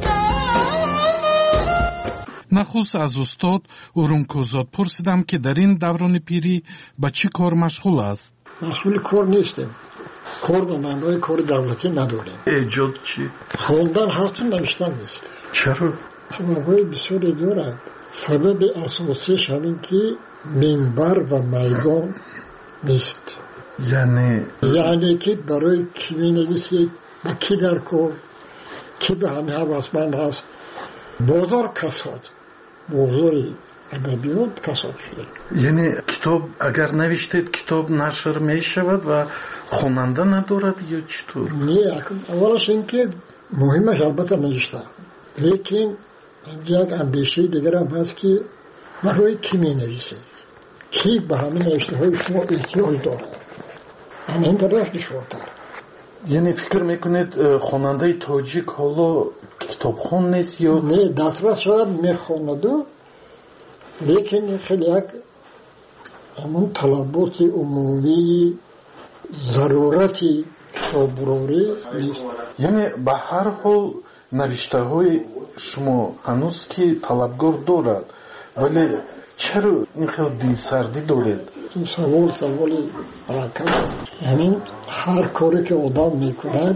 нахуст аз устод урун кӯҳзод пурсидам ки дар ин даврони пирӣ ба чӣ кор машғул аст. машғули кор нестем. кор ба маънои кори давлатӣ надорем. эҷод чӣ? хондан ҳасту навиштан нест. чаро? сабабҳои бисёре дорад. сабаби асосиш ҳамин ки минбар ва майдон нест. яъне яъне ки барои кӣ менависед, ба кӣ дар кор, кӣ ба ҳамин ҳавасманд ҳаст. бозор касод, бозори адабиёт касод шуда. яъне китоб агар навиштед китоб нашр мешавад ва хонанда надорад ё чӣ тур? не, аввалаш ин ки муҳимаш албатта навишта, лекин як андешаи дигарам ҳаст ки барои кӣ менависед, кӣ ба ҳамин навиштаҳои шумо эҳтиёҷ дорад. ҳамин дараш душвортар. яъне фикр мекунед хонандаи тоҷик ҳоло китобхон нест ё? не, дастрас шояд мехонаду, лекин хеле як ҳамон талаботи умумии зарурати китоббурорӣ нест. яъне ба ҳар ҳол навиштаҳои шумо ҳанӯз ки талабгор дорад, вале чаро ин хел дилсардӣ доред? савол саволи ракам. ҳамин ҳар коре ки одам мекунад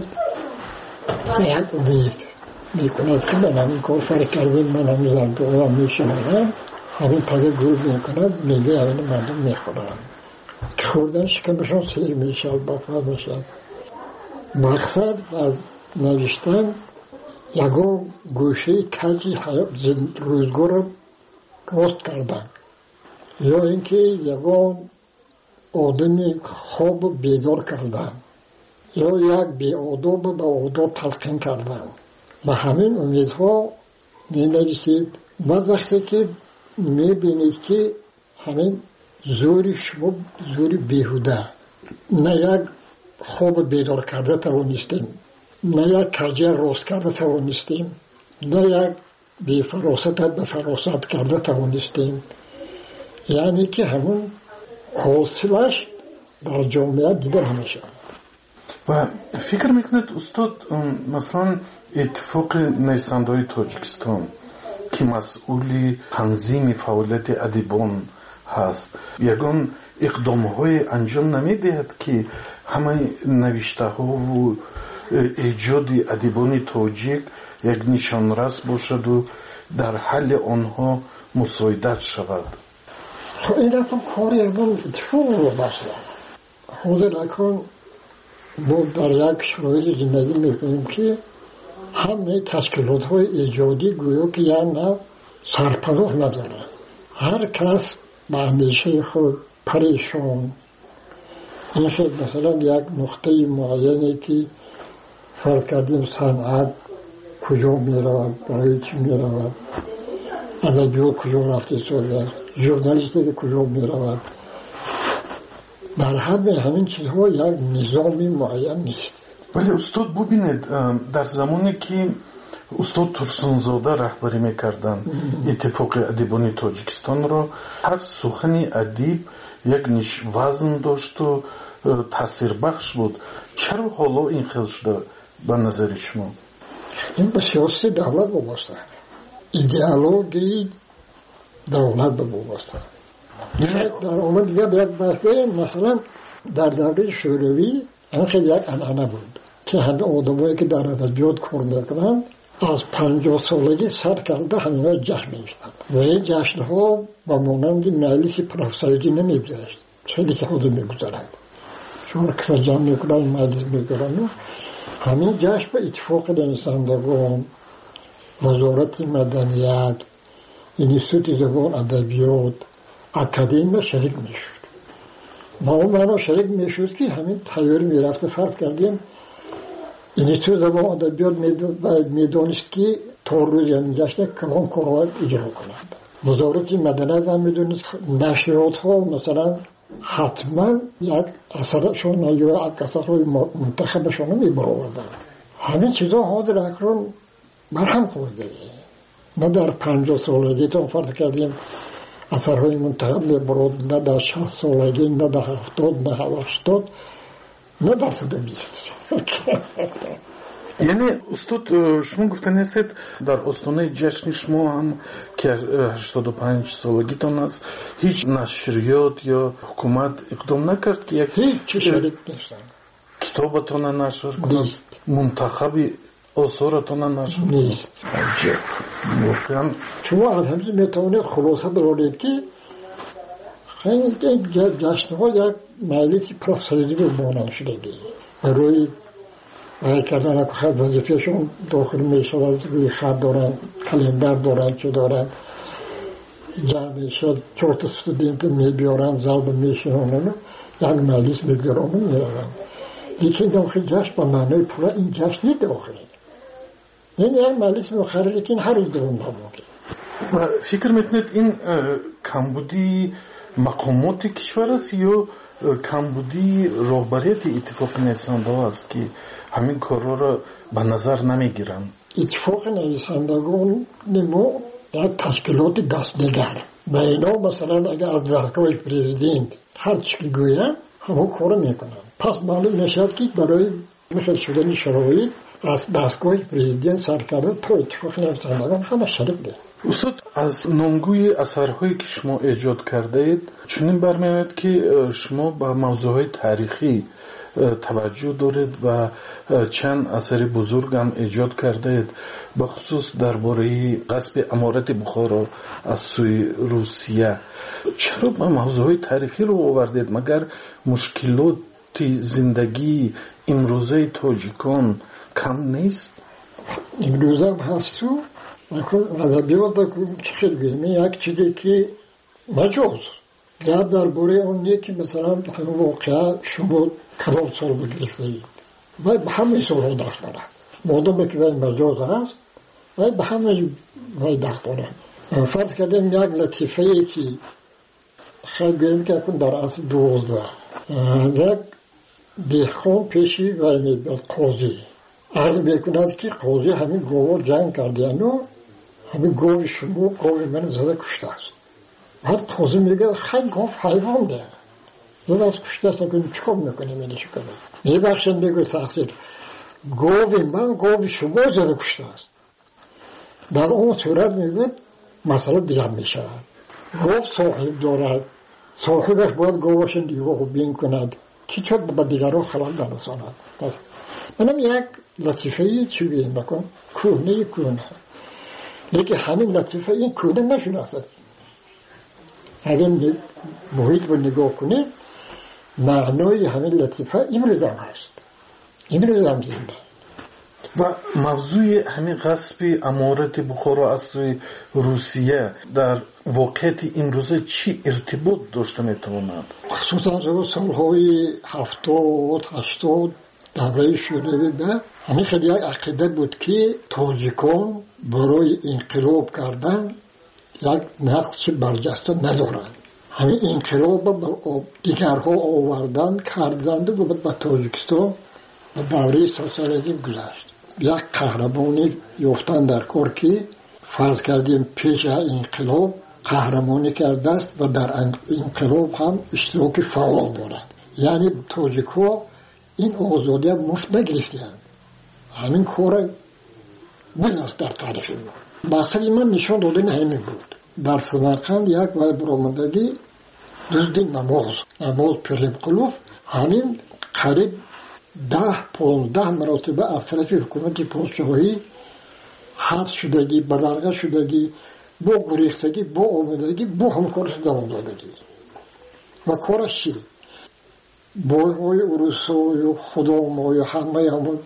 як умед мекунад ки ман ҳамин кор фарқ кардем, ман ҳамин зардуам мешавам, ҳамин пага гурӯ мекунад, мегаи ҳамин мардум мехӯранд. ки хӯрдани шикамашон сер мешавад, бафа мешавад. мақсад аз навиштан ягон гӯшаи каҷи рӯзгорро рост кардан, ё ин ки ягон одами хобу бедор кардан, ё як беодобу ба одоб талқин кардан. ба ҳамин умедҳо менависед. баъд вақте ки мебинед ки ҳамин зӯри шумо зӯри беҳуда, на як хобу бедор карда тавонистем, на як каҷа рост карда тавонистем, на як бефаросата ба фаросат карда тавонистем, یعنی که همون حاصلش در جامعه دیده نمیشه. و فکر میکنید استاد مثلا اتفاق نویسنده‌های تاجیکستان که مسئولی تنظیم فعالیت ادیبان هست یگان اقدام‌های انجام نمیدهد که همه نوشته‌ها و ایجاد ادیبان تاجیک یک نشانرس باشد و در حل آنها مساعدت شود؟ خب این رقم کار یکم اتفاق رو بسته. حاضر اکن ما در یک شرایط زندگی میکنیم که همه تشکیلات های ایجادی گویا که یا نه سرپناه نداره. هر کس به اندیشه خود پریشان. این خیلی مثلا یک نقطه معینی که فرض کردیم صنعت کجا می رود، برای چی می رود، ادبیات کجا رفته شده، ژورنالیستی کجا می رود. در همه همین چیزها یک نظامی معین نیست. ولی استاد ببینید در زمانی که استاد ترسونزاده رهبری میکردن اتفاق ادیبان تاجیکستان را، هر سخن ادیب یک نش وزن داشت و تاثیر بخش بود. چرا حالا این خیلی شده به نظر شما؟ این به سیاست دولت وابسته، ایدئولوژی دولت به وابسته. در اون دیگه یک بحثه مثلا در دوره شوروی این خیلی یک انعنه بود که همه آدمایی که در ادبیات کار میکنن از پنجاه سالگی سر کرده همینا جشن میشتن و این جشن ها با مانند مجلس پروفسوری نمیگذشت، خیلی که خود میگذارد چون کسا جمع میکنن مجلس میکنن. همین جشن به اتفاق نویسندگان، وزارت مدنیت، انستیتوت زبان ادبیات، اکادمی شریک میشد. ما اون معنا شریک میشد که همین تیاری میرفته. فرض کردیم انستیتوت زبان ادبیات میدونست که تا روز این جشن کلان کارآمد اجرا کنند. وزارت مدنیت هم میدونست نشریات ها مثلا حتما یک اثرشون یا یک اثرهای منتخبشون میبراوردن. همین چیزا حاضر اکران برهم خورده. نه در پنجاه سالگی تا فرض کردیم اثرهای منتخب میبرود، نه در شصت سالگی، نه در هفتاد، نه هشتاد، نه در صد و بیست. یعنی استاد شما گفتن هستید در آستانه جشن شما هم که هشتاد و پنج سالگیتان است هیچ نشریات یا حکومت اقدام نکرد که یک هیچ شریک نیستن، کتابتان نشر کنند، منتخب آثارتان نشر نیست. عجب. واقعا شما از همین میتوانید خلاصه برانید که خیلی جشن ها یک مجلس پروفسوری رو مانند شده برای وای کردن که خط وظیفهشون داخل می شود، روی خط دارن، کلندر دارن، چه دارن، جمع می شد، چهار تا استودنت می بیارن، ضرب می شونن، یک مجلس می بیارن می رون. لیکن داخل جشن با معنای پورا این جشن نیست داخل. این یک مجلس مخرر لیکن هر روز درون نموگه. و فکر میکنید این کمبودی مقامات کشور است یا کمبودی رهبریت اتفاق نویسنده است که همین کارا را به نظر نمیگیرن؟ اتفاق نویسندگان نمو یک تشکیلات دستنگر و اینا مثلا اگر از دستگاه پرزیدنت هر چی گویم همون کار میکنن. پس معلوم نشد که برای مثل شدن شرایط از دستگاه پرزیدنت سر کرده تا اتفاق نویسندگان همه شریک ده. استاد از نامگوی اثرهایی که شما ایجاد کرده اید چنین برمیاد که شما به موضوعهای تاریخی توجه دارید و چند اثر بزرگ هم ایجاد کرده اید، به خصوص درباره غصب امارت بخارا از سوی روسیه. چرا به موضوعهای تاریخی رو آوردید؟ مگر مشکلات زندگی امروزه تاجیکان کم نیست؟ امروزه هم هست تو ادبیات چه خیلی بگیم یک چیزی که مجاز گرد در باره اون نیه که مثلا واقعا شما کدام سال بگرفته اید و به همه سال ها دست دارن مادام که باید مجاز هست و به همه باید دست دارن. فرض کردیم یک لطیفه ای که خیلی بگیم که اکن در اصل دوازده یک دهخان پیشی و قاضی عرض میکند که قاضی همین گوار جنگ کرده و همین گوی شما گوی من زده کشته است. بعد قاضی میگه خیلی گفت حیوان ده یه از کشته است که چکار میکنه میلیش کنه میبخشن میگه تقصیر گوی من گوی شما زده کشته است در اون صورت میگه مسئله دیگر میشود گفت صاحب دارد صاحبش باید گوش دیگه خوب بین کند که چود با دیگران خلال برساند پس منم یک لطیفه چی بین بکن کونه کونه لیکن همین لطیفه این کونه نشده است اگر محیط رو نگاه کنید معنای همین لطیفه امروز هم هست امروز هم زنده و موضوع همین غصب امارت بخارا از سوی روسیه در واقعیت امروزه چی ارتباط داشته میتواند؟ خصوصا سالهای هفتاد هشتاد دوره شوروی به همین خیلی یک عقیده بود که تاجیکان برای انقلاب کردن یک نقش برجسته ندارند همین انقلاب بر دیگرها آوردن کردند و به تاجیکستان و دوره سوسیالیسم گذشت یک قهرمانی یافتن در کار که فرض کردیم پیش انقلاب قهرمانی کرده است و در انقلاب هم اشتراک فعال دارد یعنی تاجیک‌ها این آزادی مفت نگرفتند همین کار بود است در تاریخ ما مقصد من نشان دادن همین بود در سمرقند یک وای برآمدگی دزد نماز نماز پریم قلوف همین قریب ده پانزده مراتبه از طرف حکومت پادشاهی حد شدگی بدرگه شدگی با گریختگی با آمدگی با همکارش دوام دادگی و کارش چی؟ بایهای اروسای و خدامای همه همون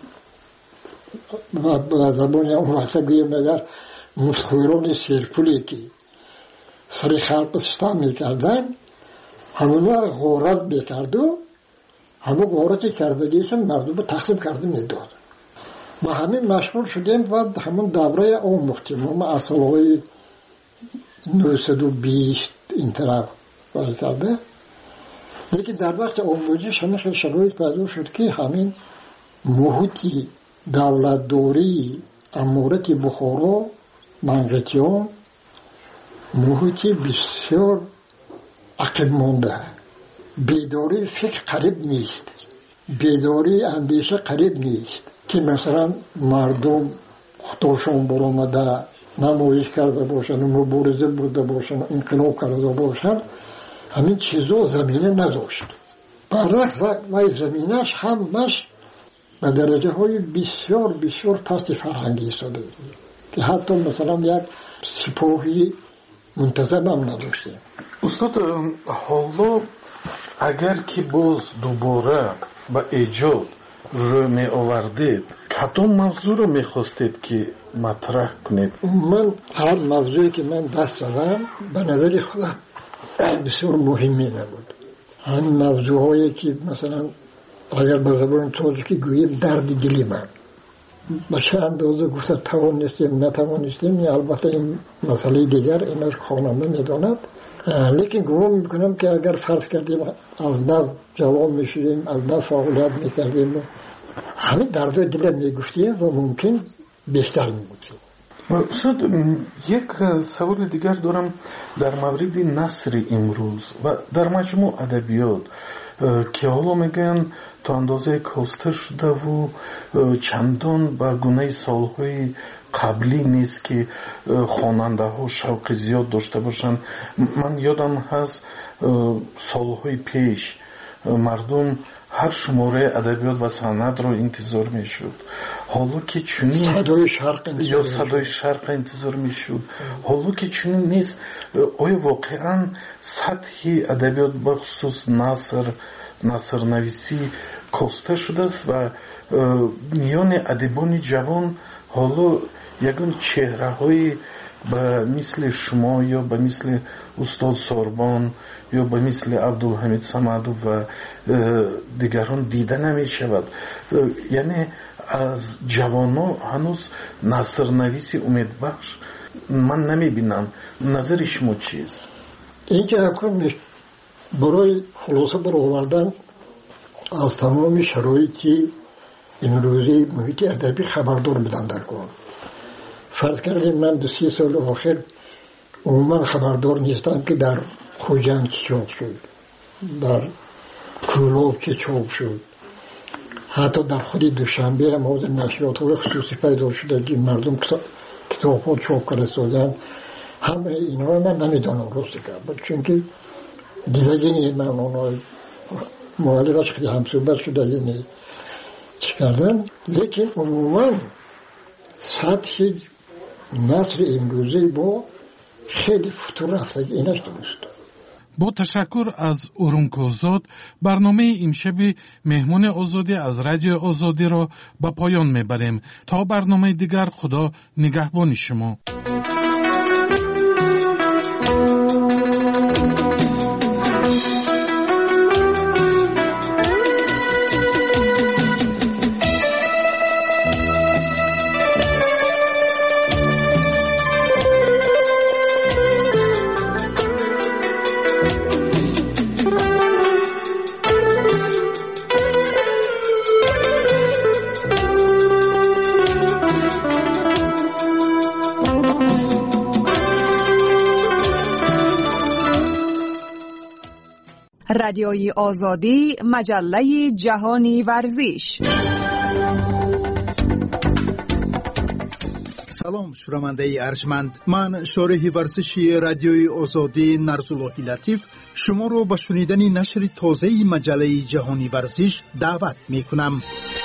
و زبانی هم وقتا گویم اگر مسخوران سیرپولی که سر خلق ستم میکردن همونها غارت میکرد و همون غارتی کردگیشون مردم رو تقسیم کرده میداد ما همین مشغول شدیم و همون دوره اون مختیم ما اصلهای نوصد و بیست این طرف باید کرده لیکن در وقت آموزش همه خیلی شرایط پیدا شد که همین محیطی دولت دوری امارت بخارا منقطیان محیطی بسیار عقب مانده بیداری فکر قریب نیست بیداری اندیشه قریب نیست که مثلا مردم خودشان برآمده نمایش کرده باشن و مبارزه برده باشن انقلاب کرده باشن همین چیزو زمینه نداشت برعکس و زمینش همش به درجه های بسیار بسیار پست فرهنگی ایستاده بود که حتی مثلا یک سپاهی منتظم هم نداشته استاد حالا اگر که باز دوباره به ایجاد رو می آوردید کدام موضوع رو می خواستید که مطرح کنید؟ من هر موضوعی که من دست زدم به نظر خودم بسیار مهمی نبود همین موضوع هایی که مثلا اگر به زبان تاجیکی گوییم درد دلی من به چه اندازه گفتن توانستیم نتوانستیم البته این مسئله دیگر این از خواننده میداند لیکن گمان میکنم که اگر فرض کردیم از نو جوان میشدیم از نو فعالیت میکردیم همین درد دل میگفتیم و ممکن بهتر میبودیم. استاد یک سوال دیگر دارم در مورد نثر امروز و در مجموع ادبیات که حالا میگن تا اندازه کاستر شده و چندان بر گونه سالهای قبلی نیست که خواننده ها شوق زیاد داشته باشند. من یادم هست سالهای پیش مردم هر شماره ادبیات و سند را انتظار میشد حالا که چنین صدای شرق یا صدای شرق انتظار میشد حالا که چنین نیست آیا واقعا سطح ادبیات بخصوص نثر نثر نویسی کاسته شده است و میان ادیبان جوان حالا یگان چهره های به مثل شما یا به مثل استاد ساربان یا به مثل عبدالحمید صمدو و دیگران دیده نمی شود یعنی از جوانان هنوز نثر نویسی امیدبخش من نمی بینم نظر شما چیست؟ این که اکنون برای خلاصه برای آوردن از تمام شرایطی امروزی محیط ادبی خبردار بدن در کار فرض کردیم من دو سی سال آخر عموما خبردار نیستن که در خوجند چه چاپ شد، در کولوب چه چاپ شد. حتی در خود دوشنبه هم از نشریات های خصوصی پیدا شده که مردم کتاب ها چاپ کرده سازن. همه اینا من نمیدانم راستی کرد، چون که دیگه نیه من اونای معلقش خیلی همصحبت شده یعنی چی کردن. لیکن عموما سطح نصر امروزی با خیلی فتور رفته، اینش درست. با تشکر از اورونکوزاد، برنامه امشب مهمون آزادی از رادیو آزادی را به پایان میبریم. تا برنامه دیگر، خدا نگهبان شما. رادیوی آزادی، مجله جهانی ورزش. سلام شنونده ارجمند، من شارح ورزشی رادیوی آزادی نرزاللهی لطیف شما رو به شنیدن نشر تازه مجله جهانی ورزش دعوت می کنم.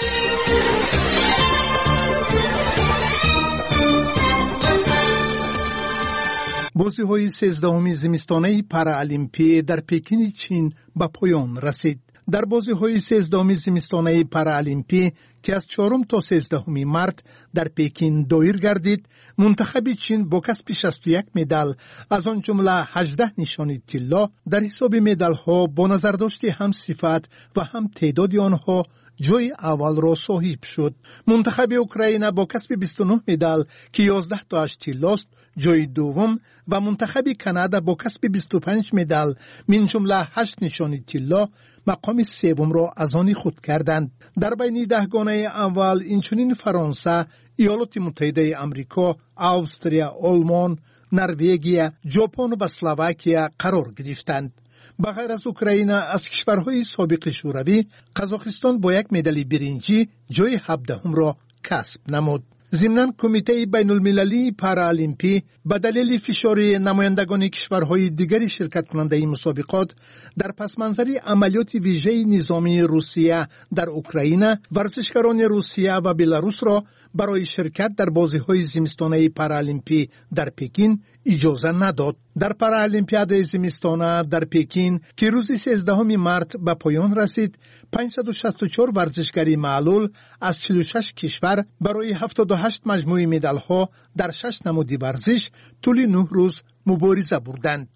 بازی‌های سیزدهمی زمستانه پارالیمپی در پکین چین به پایان رسید. در بازی‌های سیزدهمی زمستانه پارالیمپی که از چهارم تا سیزدهم مارس در پکین دایر گردید، منتخب چین با کسب شصت و یک مدال از آن جمله هجده نشانی طلا در حساب مدال‌ها با نظر داشته هم صفت و هم تعداد آنها جای اول را صاحب شد. منتخب اوکراین با کسب بیست و نه مدال که یازده تاش طلاست جای دوم و منتخب کانادا با کسب بیست و پنج مدال من جمله هشت نشانی طلا مقام سوم را از آن خود کردند. در بین دهگانه اول اینچنین فرانسه، ایالات متحده آمریکا، استرالیا، آلمان، نروژ، ژاپن و اسلواکیه قرار گرفتند. بغیر از اوکراین، از کشورهای سابق شوروی، قزاقستان با یک مدال برنجی جای هفدهم را کسب نمود. ضمناً کمیته بین المللی پارالیمپی به دلیل فشار نمایندگان کشورهای دیگری شرکت کننده این مسابقات در پس منظر عملیات ویژه نظامی روسیه در اوکراین، ورزشکاران روسیه و بلاروس را برای شرکت در بازی‌های زمستانه پارالیمپی در پکین اجازه نداد. در پارالیمپیاد زمستانه در پکین که روز سیزدهم مارس به پایان رسید، پانصد و شصت و چهار ورزشکاری معلول از چهل و شش کشور برای هفتاد و هشت مجموعه مدال‌ها در شش نمود ورزش طول نه روز مبارزه بردند.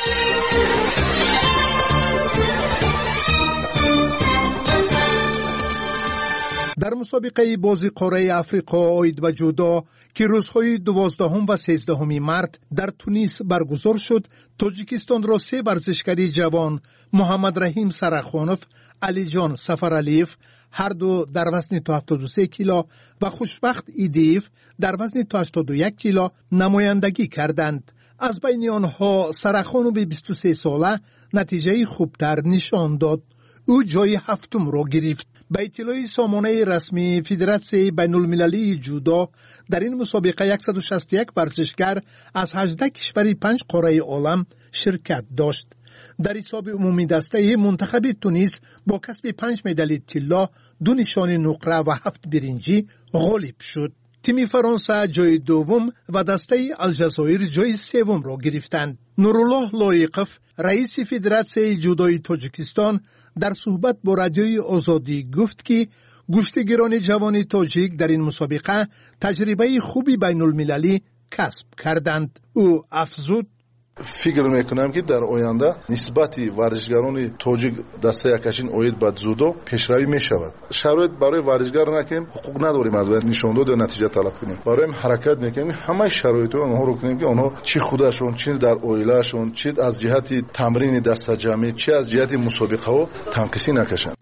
در مسابقه بازی قاره افریقا عاید به جودو که روزهای دوازدهم و سیزدهم مارس در تونس برگزار شد، تاجیکستان را سه ورزشکاری جوان محمد رحیم سرخانوف، علی جان سفرعلیف هر دو در وزن تا هفتاد و سه کیلو و خوشبخت ایدیف در وزن تا هشتاد و یک کیلو نمایندگی کردند. از بین آنها سرخانوف بیست و سه ساله نتیجه خوبتر نشان داد. او جای هفتم را گرفت. به اطلاع سامانه رسمی فدراسیون بین المللی جودو، در این مسابقه صد و شصت و یک ورزشکار از هجده کشور پنج قاره عالم شرکت داشت. در حساب عمومی دسته منتخب تونس با کسب پنج مدال طلا، دو نشان نقره و هفت برنجی غالب شد. تیم فرانسه جای دوم و دسته الجزایر جای سوم را گرفتند. نورالله لایقف، رئیس فدراسیون جودوی تاجیکستان، در صحبت با رادیوی آزادی گفت که گشتگیران جوان تاجیک در این مسابقه تجربه خوبی بین المللی کسب کردند. او افزود: فکر میکنم که در آینده نسبت ورزشکاران تاجیک دسته یکشین اوید به جودو پیشروی میشود. شرایط برای ورزشکار نکنیم، حقوق نداریم از باید نشان داد و نتیجه طلب کنیم. برای حرکت میکنیم، همه شرایط آنها رو کنیم که آنها چی خودشون، چی در اویلاشون، چی از جهت تمرین دسته جمعی، چی از جهت مسابقه ها تنقیصی نکشند.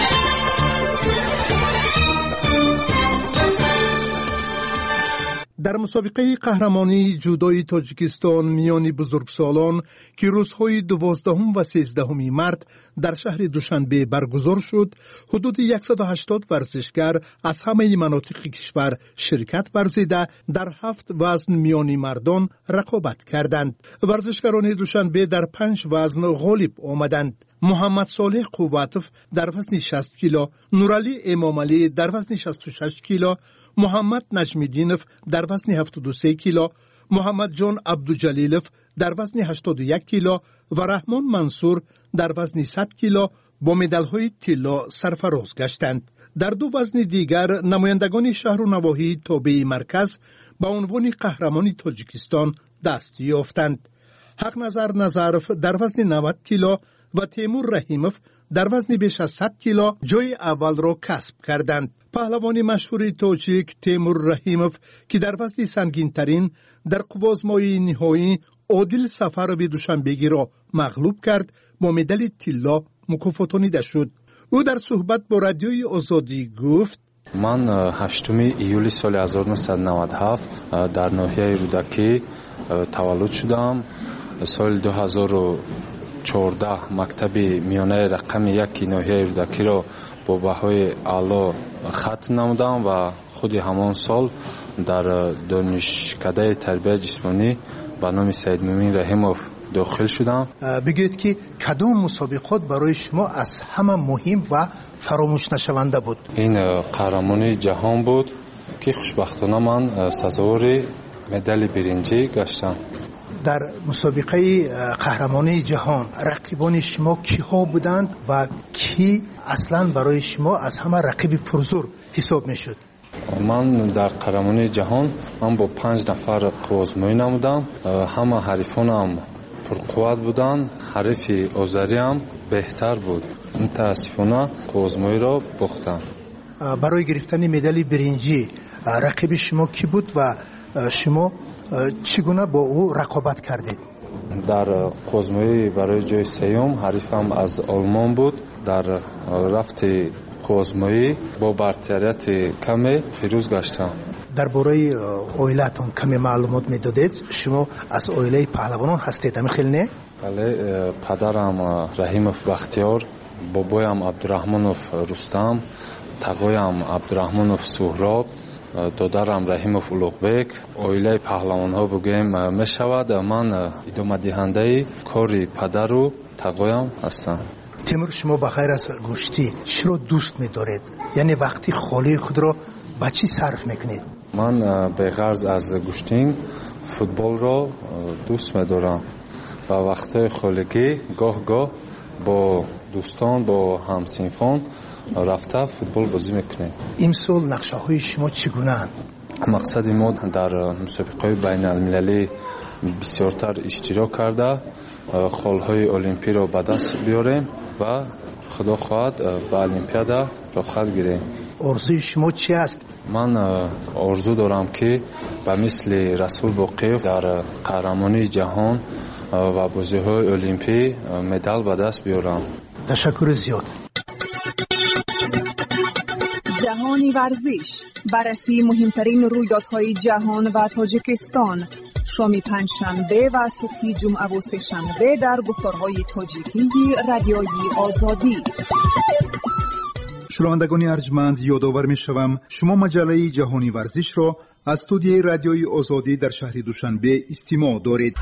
در در مسابقه قهرمانی جودوی تاجیکستان میان بزرگسالان که روزهای دوازدهم و سیزدهم مارس در شهر دوشنبه برگزار شد، حدود صد و هشتاد ورزشگر از همه مناطق کشور شرکت ورزیده در هفت وزن میان مردان رقابت کردند. ورزشکاران دوشنبه در پنج وزن غالب آمدند. محمد صالح قوتف در وزن شصت کیلو، نورعلی امامعلی در وزن شصت و شش کیلو، محمد نجمیدینف در وزن هفتاد و سه کیلو، محمد جان عبدالجلیلف در وزن هشتاد و یک کیلو و رحمان منصور در وزن صد کیلو با مدال‌های طلا سرفراز گشتند. در دو وزن دیگر نمایندگان شهر و نواحی تابع مرکز با عنوان قهرمان تاجیکستان دست یافتند. حق نظر نظرف در وزن نود کیلو و تیمور رحیموف در وزن بیش از صد کیلو جای اول را کسب کردند. پهلوان مشهور تاجیک تیمور رحیموف که در وزن سنگین ترین در قوازمای نهایی عادل سفروی دوشنبگی را مغلوب کرد، با مدال طلا مکافاتانیده شد. او در صحبت با رادیوی آزادی گفت: من هشتم ایولی سال هزار و نهصد و نود و هفت در ناحیه رودکی تولد شدم. سال دو هزار و چهارده مکتب میانه رقم یک ناحیه رودکی را با بهای اعلا ختم نمودم و خود همان سال در دانشکده تربیت جسمانی به نام سید مومن رحیموف داخل شدم. بگویید که کدام مسابقات برای شما از همه مهم و فراموش نشونده بود؟ این قهرمانی جهان بود که خوشبختانه من سزاوار مدال برنجی گشتم. در مسابقه قهرمانی جهان رقیبان شما کیها بودند و کی اصلا برای شما از همه رقیب پرزور حساب میشد؟ من در قهرمانی جهان من با پنج نفر قوازمایی نمودم. همه حریفانم پرقوت بودند. حریف آذری هم بهتر بود. متاسفانه قوازمایی را باختم. برای گرفتن مدال برنجی رقیب شما کی بود و شما چگونه با او رقابت کردید؟ در قوزمایی برای جای سیوم حریفم از آلمان بود. در رفت قوزمایی با برتریت کمی پیروز گشتم. درباره عائله‌تان کمی معلومات میدادید؟ شما از عائله پهلوانان هستید؟ همین خیلی نه؟ بله، پدرم رحیموف بختیار، بابایم عبدالرحمنوف رستم، تقایم عبدالرحمنوف سهراب، دادرم رحیموف اولوغبک. عائله پهلوان ها بگویم می شود من ادامه دهنده کاری پدر و تقایم هستم. تیمور، شما بخیر از گوشتی چرا دوست می دارید؟ یعنی وقتی خالی خود را با چی صرف میکنید؟ من به غرض از گوشتین فوتبال را دوست می دارم و وقتی خالگی گاه گاه با دوستان با همسنفان رفته فوتبال بازی میکنه. امسال نقشه های شما چگونه اند؟ مقصد ما در مسابقه بین المللی بسیارتر اشتراک کرده خال های المپی را به دست بیاریم و خدا خواهد به المپیادا داخل گیریم. آرزوی شما چی است؟ من آرزو دارم که به مثل رسول باقیف در قهرمانی جهان و بازی های المپی مدال به دست بیارم. تشکر زیاد. جهانی ورزش، بررسی مهمترین رویدادهای جهان و تاجیکستان، شام پنجشنبه و صبح جمعه و سه‌شنبه در گفتارهای تاجیکی رادیوی آزادی. شنوندگان ارجمند، یادآور می‌شوم شما مجله جهانی ورزش را از استودیوی رادیوی آزادی در شهر دوشنبه استماع دارید.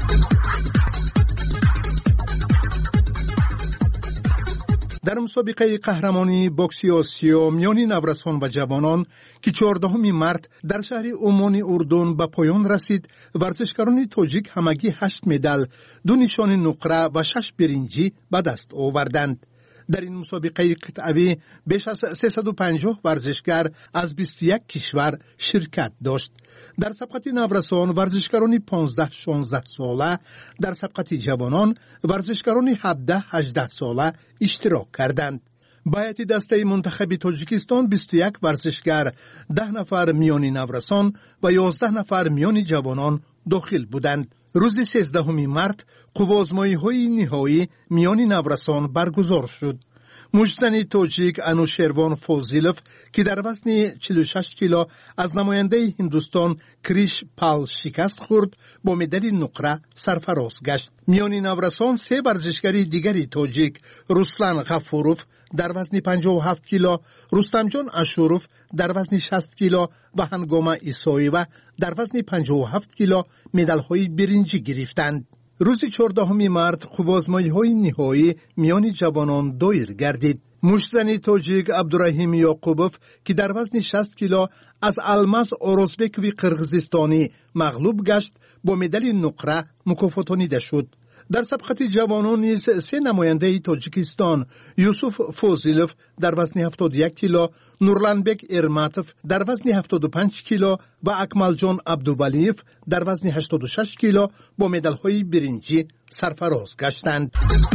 در مسابقه قهرمانی بوکسی آسیا میان نورسان و جوانان که چهاردهم مارس در شهر عمان اردن به پایان رسید، ورزشکاران تاجیک همگی هشت مدال، دو نشان نقره و شش برنجی به دست آوردند. در این مسابقه قطعی بیش از سیصد و پنجاه ورزشکار از بیست و یک کشور شرکت داشت. در سبقت نورسان ورزشکاران پانزده شانزده ساله، در سبقت جوانان ورزشکاران هفده هجده ساله اشتراک کردند. با هیئت دسته منتخب تاجیکستان بیست و یک ورزشکار، ده نفر میان نورسان و یازده نفر میان جوانان داخل بودند. روز سیزدهم مارس قوازمایی های نهایی میان نورسان برگزار شد. مجزن توجیک انوشیروان فوزیلوف که در وزن چهل و شش کیلو از نماینده هندوستان کریش پال شکست خورد با مدال نقره سرفراز گشت. میانی نورسان سه ورزشکاری دیگری توجیک رسلان غفوروف در وزن پنجاه و هفت کیلو، رستمجان اشوروف در وزن شصت کیلو و هنگاما ایساییوه در وزن پنجاه و هفت کیلو مدال‌های برنجی گرفتند. روز چهاردهم مارس خوازمایی‌های نهایی میان جوانان دایر گردید. مشزن توجیک عبدالرحیم یعقوبوف که در وزن شصت کیلو از الماس اورزبکوی قرغیزستانی مغلوب گشت با مدال نقره مکافاتانیده شد. در سبقت جوانان نیز سه نماینده تاجیکستان یوسف فوزیلوف در وزن هفتاد و یک کیلو، نورلانبک ارماتوف در وزن هفتاد و پنج کیلو و اکمالجان عبدالولیف در وزن هشتاد و شش کیلو با مدال‌های برنجی سرفراز گشتند.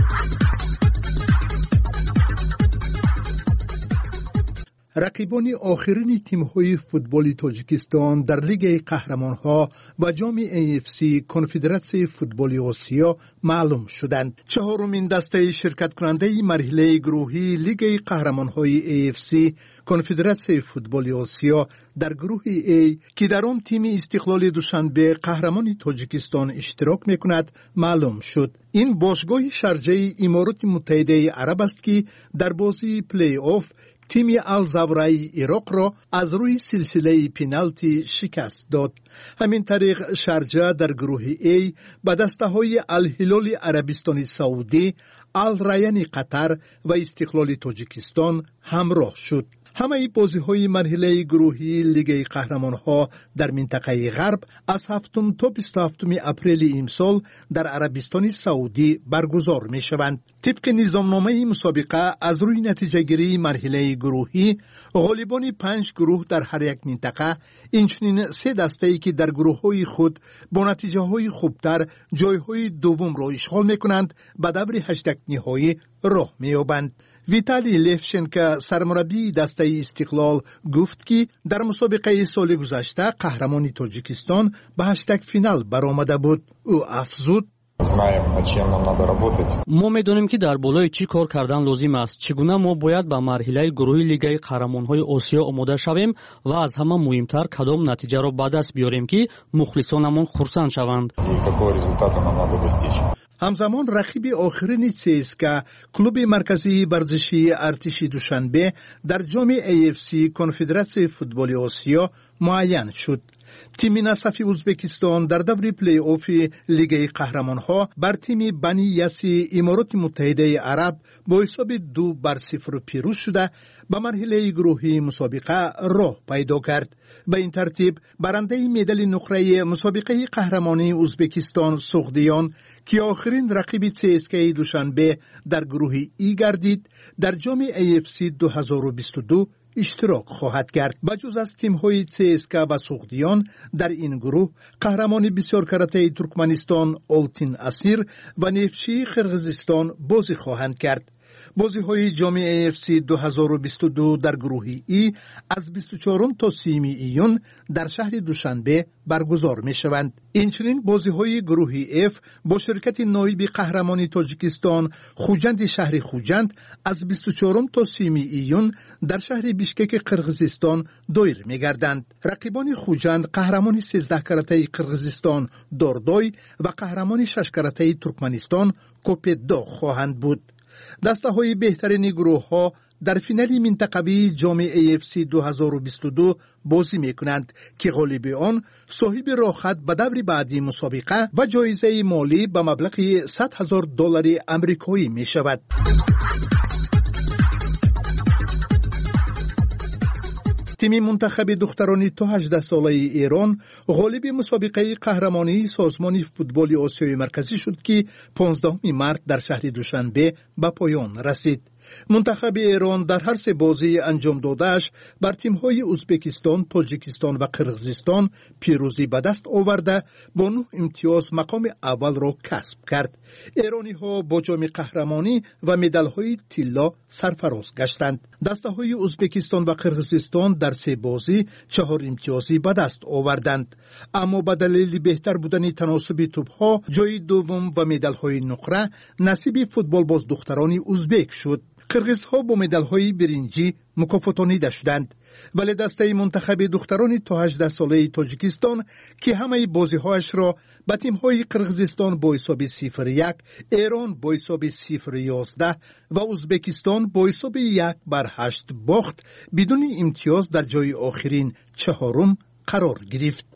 رقیبان آخرین تیم‌های فوتبال تاجیکستان در لیگ قهرمان‌ها و جام ای اف سی کنفدراسیون فوتبال آسیا معلوم شدند. چهارمین دسته شرکت کننده مرحله گروهی لیگ قهرمان‌های ای اف سی کنفدراسیون فوتبال آسیا در گروه ای که در آن تیم استقلال دوشنبه قهرمان تاجیکستان اشتراک می‌کند معلوم شد. این باشگاه شارجه امارات متحده عرب است که در بازی پلی آف تیم الزاورای عراق را از روی سلسله پنالتی شکست داد. همین طریق شارجه در گروه ای به دسته‌های الهلال عربستان سعودی، الریان قطر و استقلال تاجیکستان همراه شد. همه بازی‌های مرحله گروهی لیگ قهرمان‌ها در منطقه غرب از هفتم تا بیست و هفتم اپریل امسال در عربستان سعودی برگزار می‌شوند. طبق نظامنامه مسابقه از روی نتیجه گیری مرحله گروهی غالبان پنج گروه در هر یک منطقه، اینچنین سه دسته‌ای که در گروه‌های خود با نتیجه‌های خوبتر جای‌های دوم را اشغال می‌کنند به دور هشت نهایی راه می‌یابند. ویتالی لیفشنکو سرمربی دسته استقلال گفت که در مسابقه سال گذشته قهرمانی تاجیکستان به هشتگ فینال برآمده بود. او افزود: ما می‌دانیم که در بالای چی کار کردن لازم است. چگونه ما باید به مرحله گروهی لیگ قهرمان‌های آسیا آماده شویم و از همه مهمتر کدام نتیجه را به دست بیاریم که مخلصانمان خرسند شوند. همزمان رقیب آخرین چسکا کلوب مرکزی ورزشی ارتش دوشنبه در جام ای اف سی کنفدراسیون فوتبال آسیا معین شد. تیم نصفی ازبکستان در دور پلی آف لیگ قهرمان‌ها بر تیم بنی یاسی امارات متحده عرب با حساب دو بر صفر پیروز شده به مرحله گروهی مسابقه راه پیدا کرد. به این ترتیب برنده مدال نقره مسابقه قهرمانی ازبکستان سغدیان که آخرین رقیب چسکا دوشنبه در گروه ای گردید در جام ای اف سی دو هزار و بیست و دو اشتراک خواهد کرد. بجز از تیم‌های چسکا و سغدیان در این گروه قهرمان بسیار کرته ترکمنستان آلتین اسیر و نفتچی قرغیزستان بازی خواهند کرد. بازی‌های جام ای اف سی دو هزار و بیست و دو در گروه ای از بیست و چهارم تا سی ایون در شهر دوشنبه برگزار می‌شوند. اینچنین بازی‌های گروه اف با شرکت نایب قهرمانی تاجیکستان خوجند شهر خوجند از بیست و چهارم تا سی ایون در شهر بیشکک قرغیزستان دایر می‌گردند. رقیبان خوجند قهرمان سیزده کرته قرغیزستان داردای و قهرمان شش کرته ترکمنستان کوپدو خواهند بود. دسته های بهترین گروه ها در فینال منطقوی جام ای اف سی دو هزار و بیست و دو بازی می کنند که غالب آن صاحب راحت به دور بعدی مسابقه و جایزه مالی به مبلغ صد هزار دلار آمریکایی می شود. تیم منتخب دختران تا هجده ساله ایران غالب مسابقه قهرمانی سازمان فوتبال آسیای مرکزی شد که پانزدهم مارس در شهر دوشنبه به پایان رسید. منتخب ایران در هر سه بازی انجام دادهش بر تیم‌های ازبکستان، تاجیکستان و قرغیزستان پیروزی به دست آورده با نه امتیاز مقام اول را کسب کرد. ایرانی‌ها با جام قهرمانی و مدال‌های طلا سرفراز گشتند. دسته‌های ازبکستان و قرغیزستان در سه بازی چهار امتیازی به دست آوردند، اما به دلیل بهتر بودن تناسب توپ‌ها جای دوم و مدال‌های نقره نصیب فوتبال باز دختران ازبک شد. قرغیزها با مدال‌های برنجی مکافاتانیده شدند. ولی دسته منتخب دختران تا هجده ساله تاجیکستان که همه بازی‌هایش را به تیم‌های قرغیزستان با حساب صفر یک، ایران با حساب صفر یازده و ازبکستان با حساب یک بر هشت باخت، بدون امتیاز در جای آخرین چهارم قرار گرفت.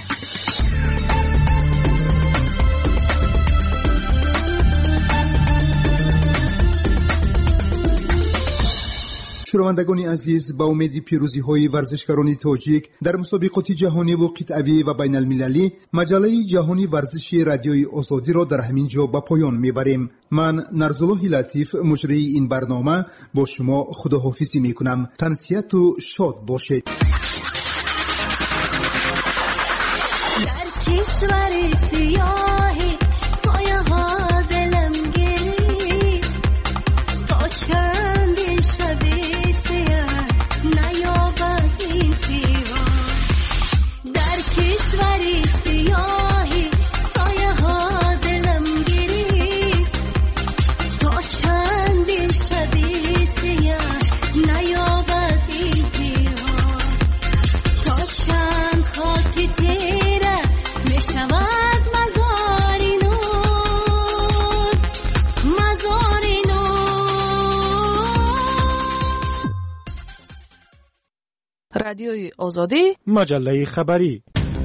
شنوندگان عزیز، با امید پیروزی های ورزشکاران تاجیک در مسابقات جهانی و قطعی و بین المللی، مجله جهانی ورزشی رادیوی آزادی را در همین جا به پایان میبریم. من نرزالله لطیف مجری این برنامه با شما خداحافظی میکنم. تنسیت و شاد باشید. رادیوی آزادی، مجله خبری.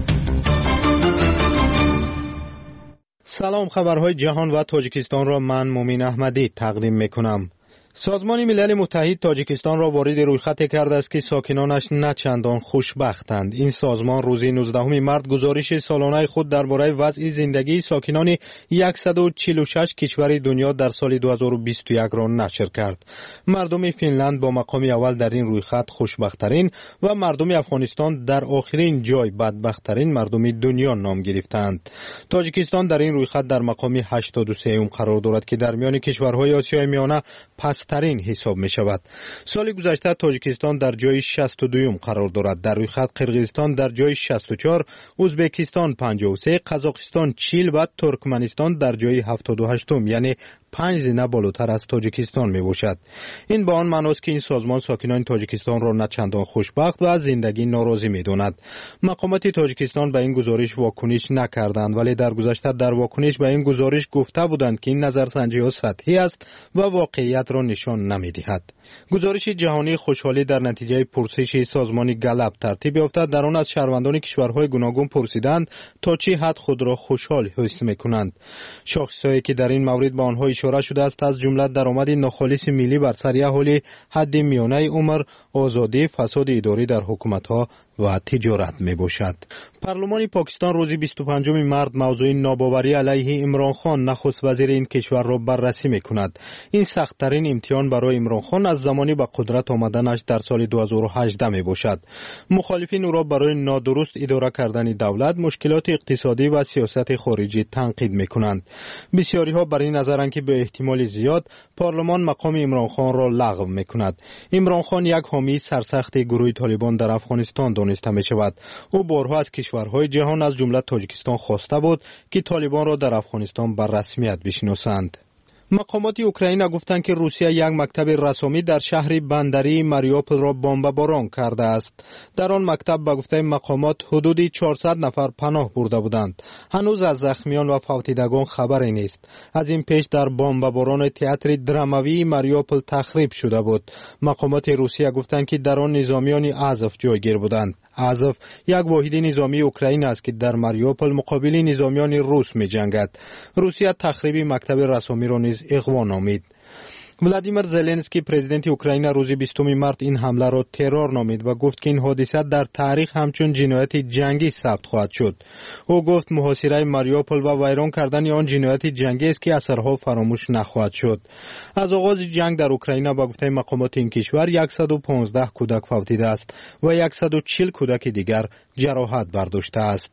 سلام، خبرهای جهان و تاجیکستان را من مومین احمدی تقدیم میکنم. سازمان ملل متحد تاجیکستان را وارد رویخط کرده است که ساکنانش نه چندان خوشبختند. این سازمان روز نوزدهم مارس گزارش سالانه خود درباره وضع زندگی ساکنان صد و چهل و شش کشور دنیا در سال دو هزار و بیست و یک را نشر کرد. مردم فنلند با مقام اول در این رویخط خوشبخت‌ترین و مردم افغانستان در آخرین جای بدبخت‌ترین مردم دنیا نام گرفتند. تاجیکستان در این رویخط در مقام هشتاد و سه قرار دارد که در میان کشورهای آسیای میانه پس ترین حساب می شود. سال گذشته تاجیکستان در جای شصت و دو قرار دارد. در روی خط قرغیزستان در جای شصت و چهار، ازبکستان پنجاه و سه، قزاقستان چهل و ترکمنستان در جای هفتاد و هشت، یعنی پنج زینه بالاتر از تاجیکستان می باشد. این با آن معناست که این سازمان ساکنان تاجیکستان را نه چندان خوشبخت و از زندگی ناراضی می داند. مقامات تاجیکستان به این گزارش واکنش نکردند، ولی در گذشته در واکنش به این گزارش گفته بودند که این نظرسنجی ها سطحی است و واقعیت را نشان نمی دهد. گزارش جهانی خوشحالی در نتیجه پرسش سازمان گلب ترتیب یافته. در آن از شهروندان کشورهای گوناگون پرسیدند تا چه حد خود را خوشحال حس می‌کنند. شاخصهایی که در این مورد به آنها اشاره شده است از جمله درآمد ناخالص ملی بر سر اهالی، حد میانه عمر، آزادی، فساد اداری در حکومت‌ها و تجارت می باشد. پارلمان پاکستان روز بیست و پنجم مارس موضوع ناباوری علیه عمران خان نخست وزیر این کشور را بررسی می کند. این سخت‌ترین امتحان برای عمران خان از زمانی به قدرت آمدنش در سال دو هزار و هجده می باشد. مخالفین او را برای نادرست اداره کردن دولت، مشکلات اقتصادی و سیاست خارجی تنقید می کنند. بسیاری ها بر این نظرند که به احتمال زیاد پارلمان مقام عمران خان را لغو می کند. عمران خان یک حامی سرسخت گروه طالبان در افغانستان دانسته می شود. او بارها از کشورهای جهان از جمله تاجیکستان خواسته بود که طالبان را در افغانستان بر رسمیت بشناسند. مقامات اوکراین گفتند که روسیه یک مکتب رسمی در شهر بندری ماریوپل را بمباران کرده است. در آن مکتب به گفته مقامات حدود چهارصد نفر پناه برده بودند. هنوز از زخمیان و فوتیدگان خبری نیست. از این پیش در بمباران تئاتر دراموی ماریوپل تخریب شده بود. مقامات روسیه گفتند که در آن نظامیان آزوف جایگیر بودند. آزوف یک واحد نظامی اوکراین است که در ماریوپل مقابل نظامیان روس می جنگد. روسیه تخریب مکتب رسمی را نیز اغوا نامید. ولادیمیر زلنسکی پرزیدنت اوکراین روز بیستم مارس این حمله را ترور نامید و گفت که این حادثه در تاریخ همچون جنایت جنگی ثبت خواهد شد. او گفت محاصره ماریوپل و ویران کردن آن جنایت جنگی است که اثرها فراموش نخواهد شد. از آغاز جنگ در اوکراین با گفته مقامات این کشور صد و پانزده کودک فوتیده است و صد و چهل کودک دیگر جراحت برداشته است.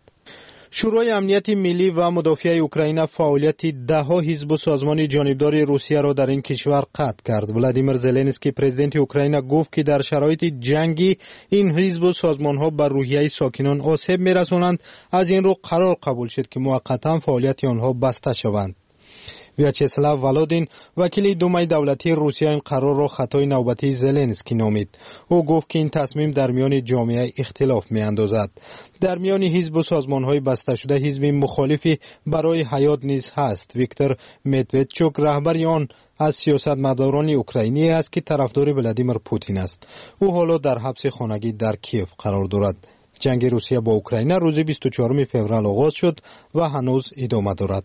شورای امنیت ملی و مدافع اوکراین فعالیت ده ها حزب و سازمان جانبدار روسیه را در این کشور قطع کرد. ولادیمیر زلنسکی پرزیدنت اوکراین گفت که در شرایط جنگی این حزب و سازمان ها بر روحیه ساکنان آسیب می‌رسانند. از این رو قرار قبول شد که موقتا فعالیت آنها بسته شوند. ویاچسلاو ولودین وکیل دومای دولتی روسیه این قرار را خطای نوبتی زلنسکی نامید. او گفت که این تصمیم در میان جامعه اختلاف میاندازد. در میان حزب و سازمان‌های بسته شده حزب مخالفی برای حیات نیز هست. ویکتور مدودچوک رهبر آن از سیاستمداران اوکراینی است که طرفدار ولادیمیر پوتین است. او حالا در حبس خانگی در کیف قرار دارد. جنگ روسیه با اوکراین روز بیست و چهارم فوریه آغاز شد و هنوز ادامه دارد.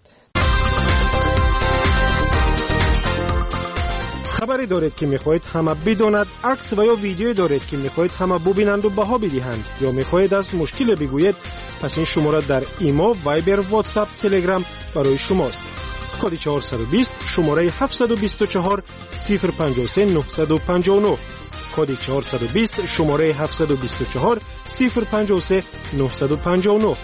خبری دارید که میخواهید همه بداند، عکس و یا ویدیو دارید که میخواهید همه ببینند و بها بدهند، یا میخواهید از مشکل بگویید، پس این شماره در ایما، وایبر، واتساپ، تلگرام برای شماست. کد چهارصد و بیست شماره هفتصد و بیست و چهار صفر پنجاه و سه نهصد و پنجاه و نه. کد چهارصد و بیست شماره هفتصد و بیست و چهار صفر پنجاه و سه نهصد و پنجاه و نه.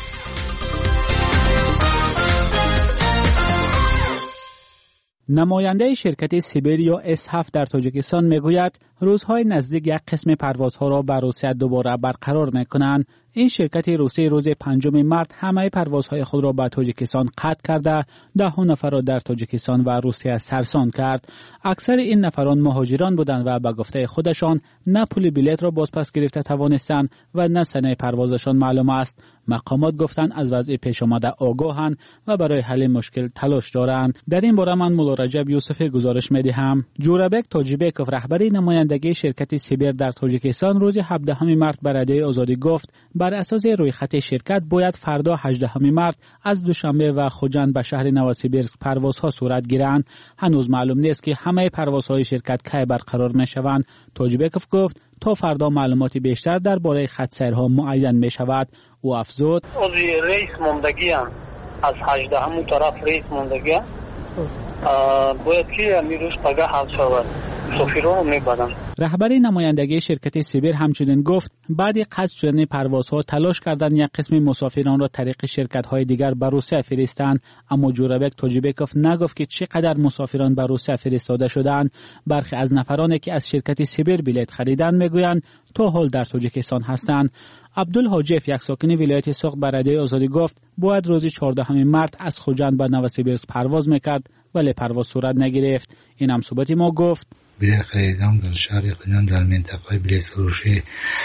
نماینده شرکت سیبر یا اس هفت در تاجیکستان میگوید روزهای نزدیک یک قسم پروازها را به روسیه دوباره برقرار میکنند. این شرکت روسی روز پنجم مارس همه پروازهای خود را به تاجیکستان قطع کرده، ده ها نفر را در تاجیکستان و روسیه سرسان کرد. اکثر این نفران مهاجران بودند و به گفته خودشان نه پول بلیط را بازپس گرفته توانستند و نه سنه پروازشان معلوم است. مقامات گفتند از وضع پیش آمده آگاهند و برای حل مشکل تلاش دارند. در این باره من مولا رجب یوسف گزارش می‌دهم. جورابک تاجیبکوف رهبری نمایندگی شرکت سیبر در تاجیکستان روز هفدهم مارس به رادیوی آزادی گفت بر اساس رویخط شرکت باید فردا هجدهم مارس از دوشنبه و خوجند به شهر نوسیبیرسک پروازها صورت گیرند. هنوز معلوم نیست که همه پروازهای شرکت کی برقرار میشوند. تاجیبکوف گفت تا فردا معلوماتی بیشتر درباره خط سیرها معین می شود. او افزود رئیس موندگی هم از هجدهم طرف رئیس موندگی هم باید که امیروش پگاه حل شود. رهبری نمایندگی شرکت سیبر همچنین گفت بعد قطع شدن پروازها تلاش کردند یک قسم مسافران را طریق شرکت‌های دیگر به روسیه فرستند، اما جورابک تاجیبکوف نگفت که چقدر مسافران به روسیه فرستاده شدند. برخی از نفرانی که از شرکت سیبر بلیط خریدند میگویند تا حال در تاجیکستان هستند. عبدالحاجف یک ساکن ولایت سوخت به رادیوی آزادی گفت باید روز چهاردهم مارس از خوجند به نوسیبیرسک پرواز میکرد ولی پرواز صورت نگرفت. این هم صحبت ما گفت بلیط خریدم در شهر خوجند در منطقه بلیط فروشی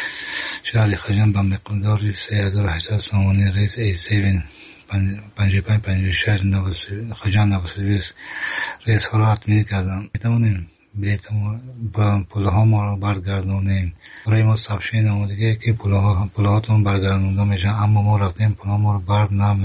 شهر خوجند با مقدار سه هزار و هشتصد سوم رئیس ای هفت پنجاه و پنج پنجاه و شش خوجند نوسیبیرسک رئیس ها را حتمی کردم. میتوانیم بلیط با پولها ما را برگردونیم. برای ما صفحه نمودگی که پولهاتون برگردونده میشن، اما ما رفتیم پولها ما را بر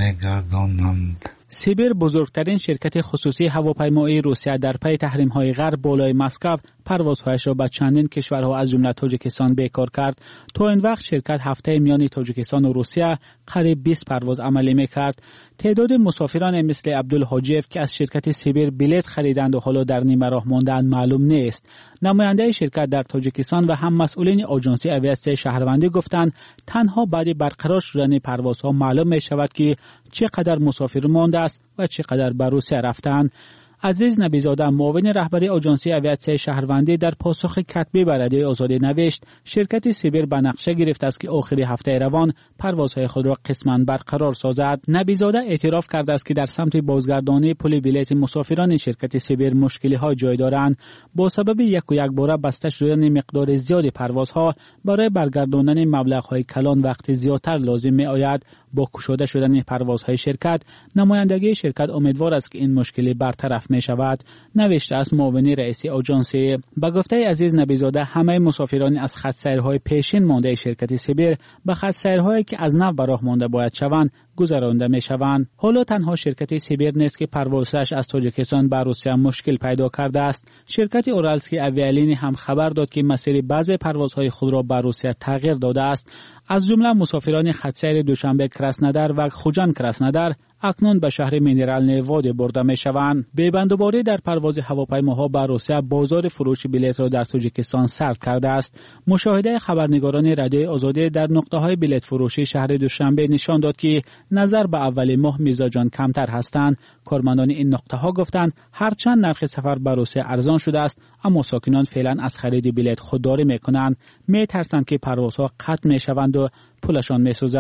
نمیگردونند. سیبر بزرگترین شرکت خصوصی هواپیمایی روسیه در پی تحریم‌های غرب بالای مسکو پروازهایش را به چندین کشورها از جمله تاجیکستان بیکار کرد. تا این وقت شرکت هفته میان تاجیکستان و روسیه قریب بیست پرواز عملی میکرد. تعداد مسافران مثل عبدالحاجف که از شرکت سیبر بلیط خریدند و حالا در نیمه راه ماندند معلوم نیست. نماینده شرکت در تاجیکستان و هم مسئولین آژانس اویاسیون شهروندی گفتند تنها بعد برقرار شدن پروازها معلوم می شود که چقدر مسافر مانده است و چقدر به روسیه رفتند. عزیز نبیزاده معاون رهبری آژانس اویاسیون شهروندی در پاسخ کتبی به رادیوی آزادی نوشت شرکت سیبر به نقشه گرفته است که آخر هفته روان پروازهای خود را قسماً برقرار سازد. نبیزاده اعتراف کرده است که در سمت بازگردانی پول بلیط مسافران شرکت سیبر مشکلی ها جای دارند. با سبب یک و یک باره بسته شدن مقدار زیادی پروازها برای برگرداندن مبلغ های کلان وقت زیادتر لازم می آید. با گشوده شدن پروازهای شرکت نمایندگی شرکت امیدوار است که این مشکلی برطرف می شود. نوشته است معاون رئیس آژانسی. به گفته عزیز نبیزاده همه مسافران از خط سیرهای پیشین مانده شرکت سیبر به خط سیرهایی که از نو به راه مانده باید شوند گذرانده می شوند. حالا تنها شرکت سیبر نیست که پروازش از تاجیکستان به روسیه مشکل پیدا کرده است. شرکت اورالسکی اویالینی هم خبر داد که مسیر بعضی پروازهای خود را به روسیه تغییر داده است. از جمله مسافران خط سیر دوشنبه کراسنودار و خوجند کراسنودار اکنون به شهر مینرال نیواد برده می شوند. بیبندوباری در پرواز هواپیماها به روسیه بازار فروش بلیط را در تاجیکستان سرد کرده است. مشاهده خبرنگاران رادیوی آزادی در نقطه های بلیط فروشی شهر دوشنبه نشان داد که نظر به اول ماه میزاجان کمتر هستند. کارمندان این نقطه ها گفتند هرچند نرخ سفر به روسیه ارزان شده است اما ساکنان فعلا از خرید بلیط خودداری میکنند. میترسند که پروازها قطع میشوند و پولشان میسوزد.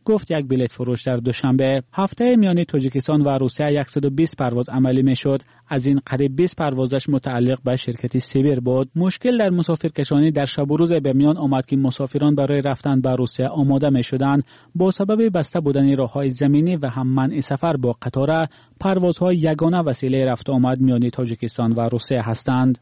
گفت یک بلیت فروش در دوشنبه. هفته میان تاجیکستان و روسیه صد و بیست پرواز عملی میشد. از این قریب بیست پروازش متعلق به شرکت سیبر بود. مشکل در مسافرکشانی در شب و روز به میان آمد که مسافران برای رفتن به روسیه آماده میشدند. با سبب بسته بودن راههای زمینی و هم منع سفر با قطار، پروازهای یگانه وسیله رفت آمد میان تاجیکستان و روسیه هستند.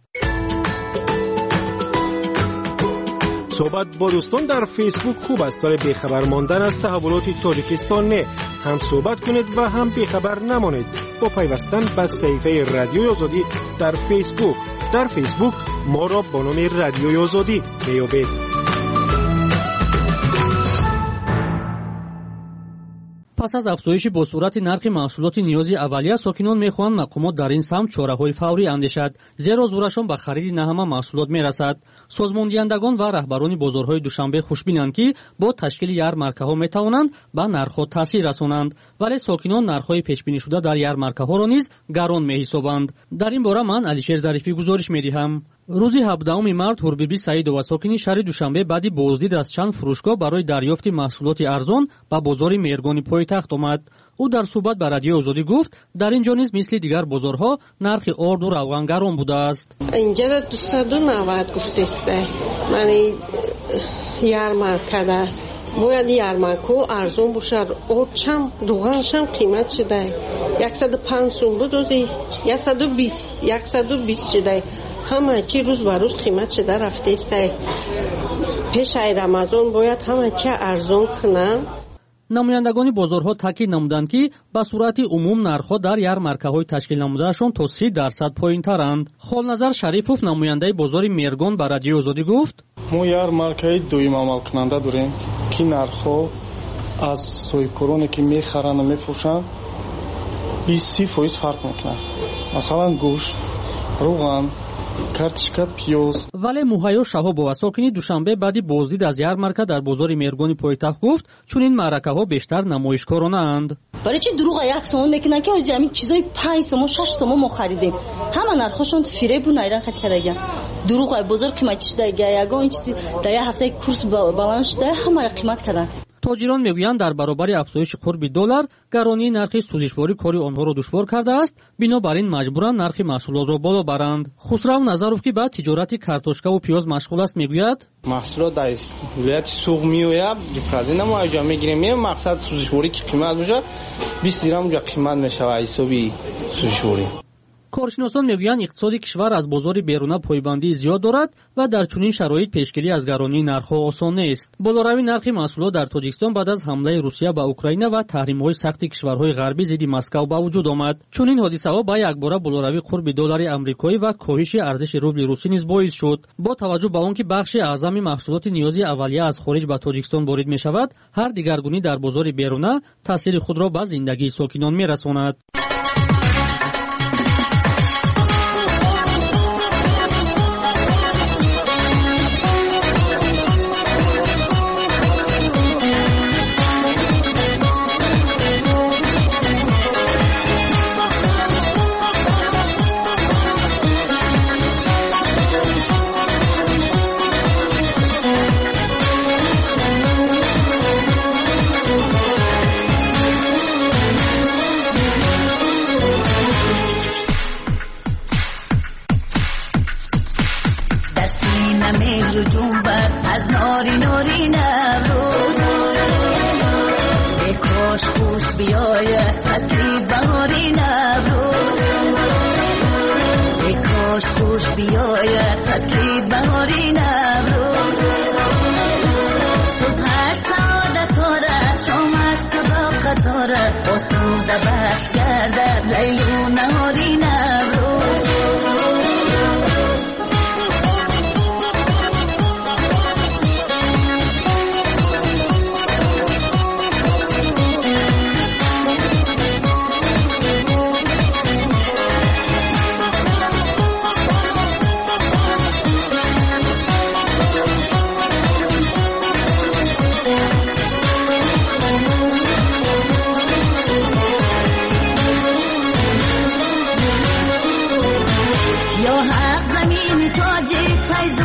صحبت با دوستان در فیسبوک خوب است، ولی بیخبر ماندن از تحولات تاجیکستان نه. هم صحبت کنید و هم بیخبر نمانید با پیوستن به صفحه رادیوی آزادی در فیسبوک. در فیسبوک ما را با نام رادیوی آزادی میابید. پس از افزایش با صورت نرخ محصولات نیازی اولیه، ساکنان میخواهند مقامات در این سمت چاره‌های فوری اندیشد، زیرا زورشان به خرید نه همه محصولات میرسد. سازماندهندگان و رهبران بازارهای دوشنبه خوشبینند که با تشکیل یارمارکه‌ها میتوانند به نرخ‌ها تاثیر رسانند، ولی ساکنان نرخ‌های پیش‌بینی شده در یارمارکه‌ها را نیز گران می‌حسابند. در این باره من علیشیر ظریفی گزارش می‌دهم. روز هفدهم مارت حوربیبی سعیدова ساکini شهر دوشنبه بعدی بازدید از چند فروشگاه برای دریافت محصولات ارزان به بازار مهرگانی پایتخت آمد. او در صحبت با رادیو آزادی گفت در اینجا نیز مثل دیگر بازارها نرخ آرد و روغن گران بوده است. اینجا دویست و نود گفته است. من یارمارکه باید یارمارکو ارزان باشد. آرد چم روغنش هم قیمت شده صد و پنج سوم بود، روزی صد و بیست صد و بیست شده. همه چی روز به روز قیمت شده رفته است. پیش رمضان باید همه چی ارزان کنن. نمایندگان بازارها تاکید نمودند که به صورت عموم نرخ‌ها در یارمارکه‌های تشکیل نمودهشان تا سی درصد پایین‌ترند. خالنظر شریفوف نماینده بازار مرگان به رادیو آزادی گفت: ما یارمارکه‌های دویم عمل کننده داریم که نرخ‌ها از سویکورانی که می‌خرند و می‌فروشند بیست درصد فرق می‌کنه. مثلا گوشت، روغن، کارتشکا، پیاز. ولی مهیا شهابова ساکنی دوشنبه بعدی بازدید از یارمارکه در بازار مرگانی پایتخت گفت چون این معرکه‌ها بیشتر نمایشکارانه اند. برای چی دروغ یک سوم میکنن که همین چیزای پنج سوم شش سوم ما خریدیم، همه نرخشون فریب و نایران خرید کردن. دروغ بازار قیمتش شده، یگان چیزی در یه هفته کورس بالانس شده، همه را قیمت کردن. تاجران میگویند در برابر افزایش قرب دلار گرانی نرخ سوزشواری کاری آنها را دشوار کرده است، بنابراین مجبورند نرخ محصولات را بالا برند. خسرو نظروف که با تجارت کارتوشکا و پیاز مشغول است میگوید محصولات در ولایت سوق میوید دیفرازی نمایجا میگیریم، مقصد سوزشواری که قیمت بشه بیست درم اونجا قیمت میشه حسابی سوزشواری. کارشناسان میگویند اقتصاد کشور از بازار بیرون پایبندی زیاد دارد و در چنین شرایط پیشگیری از گرانی نرخ‌ها آسان نیست. بالاروی نرخ محصولات در تاجیکستان بعد از حمله روسیه به اوکراین و تحریم‌های سخت کشورهای غربی ضد مسکو به وجود آمد. چنین حادثه‌ها با یکباره بالاروی قرب دلار آمریکایی و کاهش ارزش روبل روسی نیز باعث شد. با توجه به آنکه بخش اعظم محصولات نیازی اولیه از خارج به تاجیکستان وارد می‌شود، هر دیگرگونی در بازار بیرون تاثیر خود را به زندگی ساکنان می‌رساند.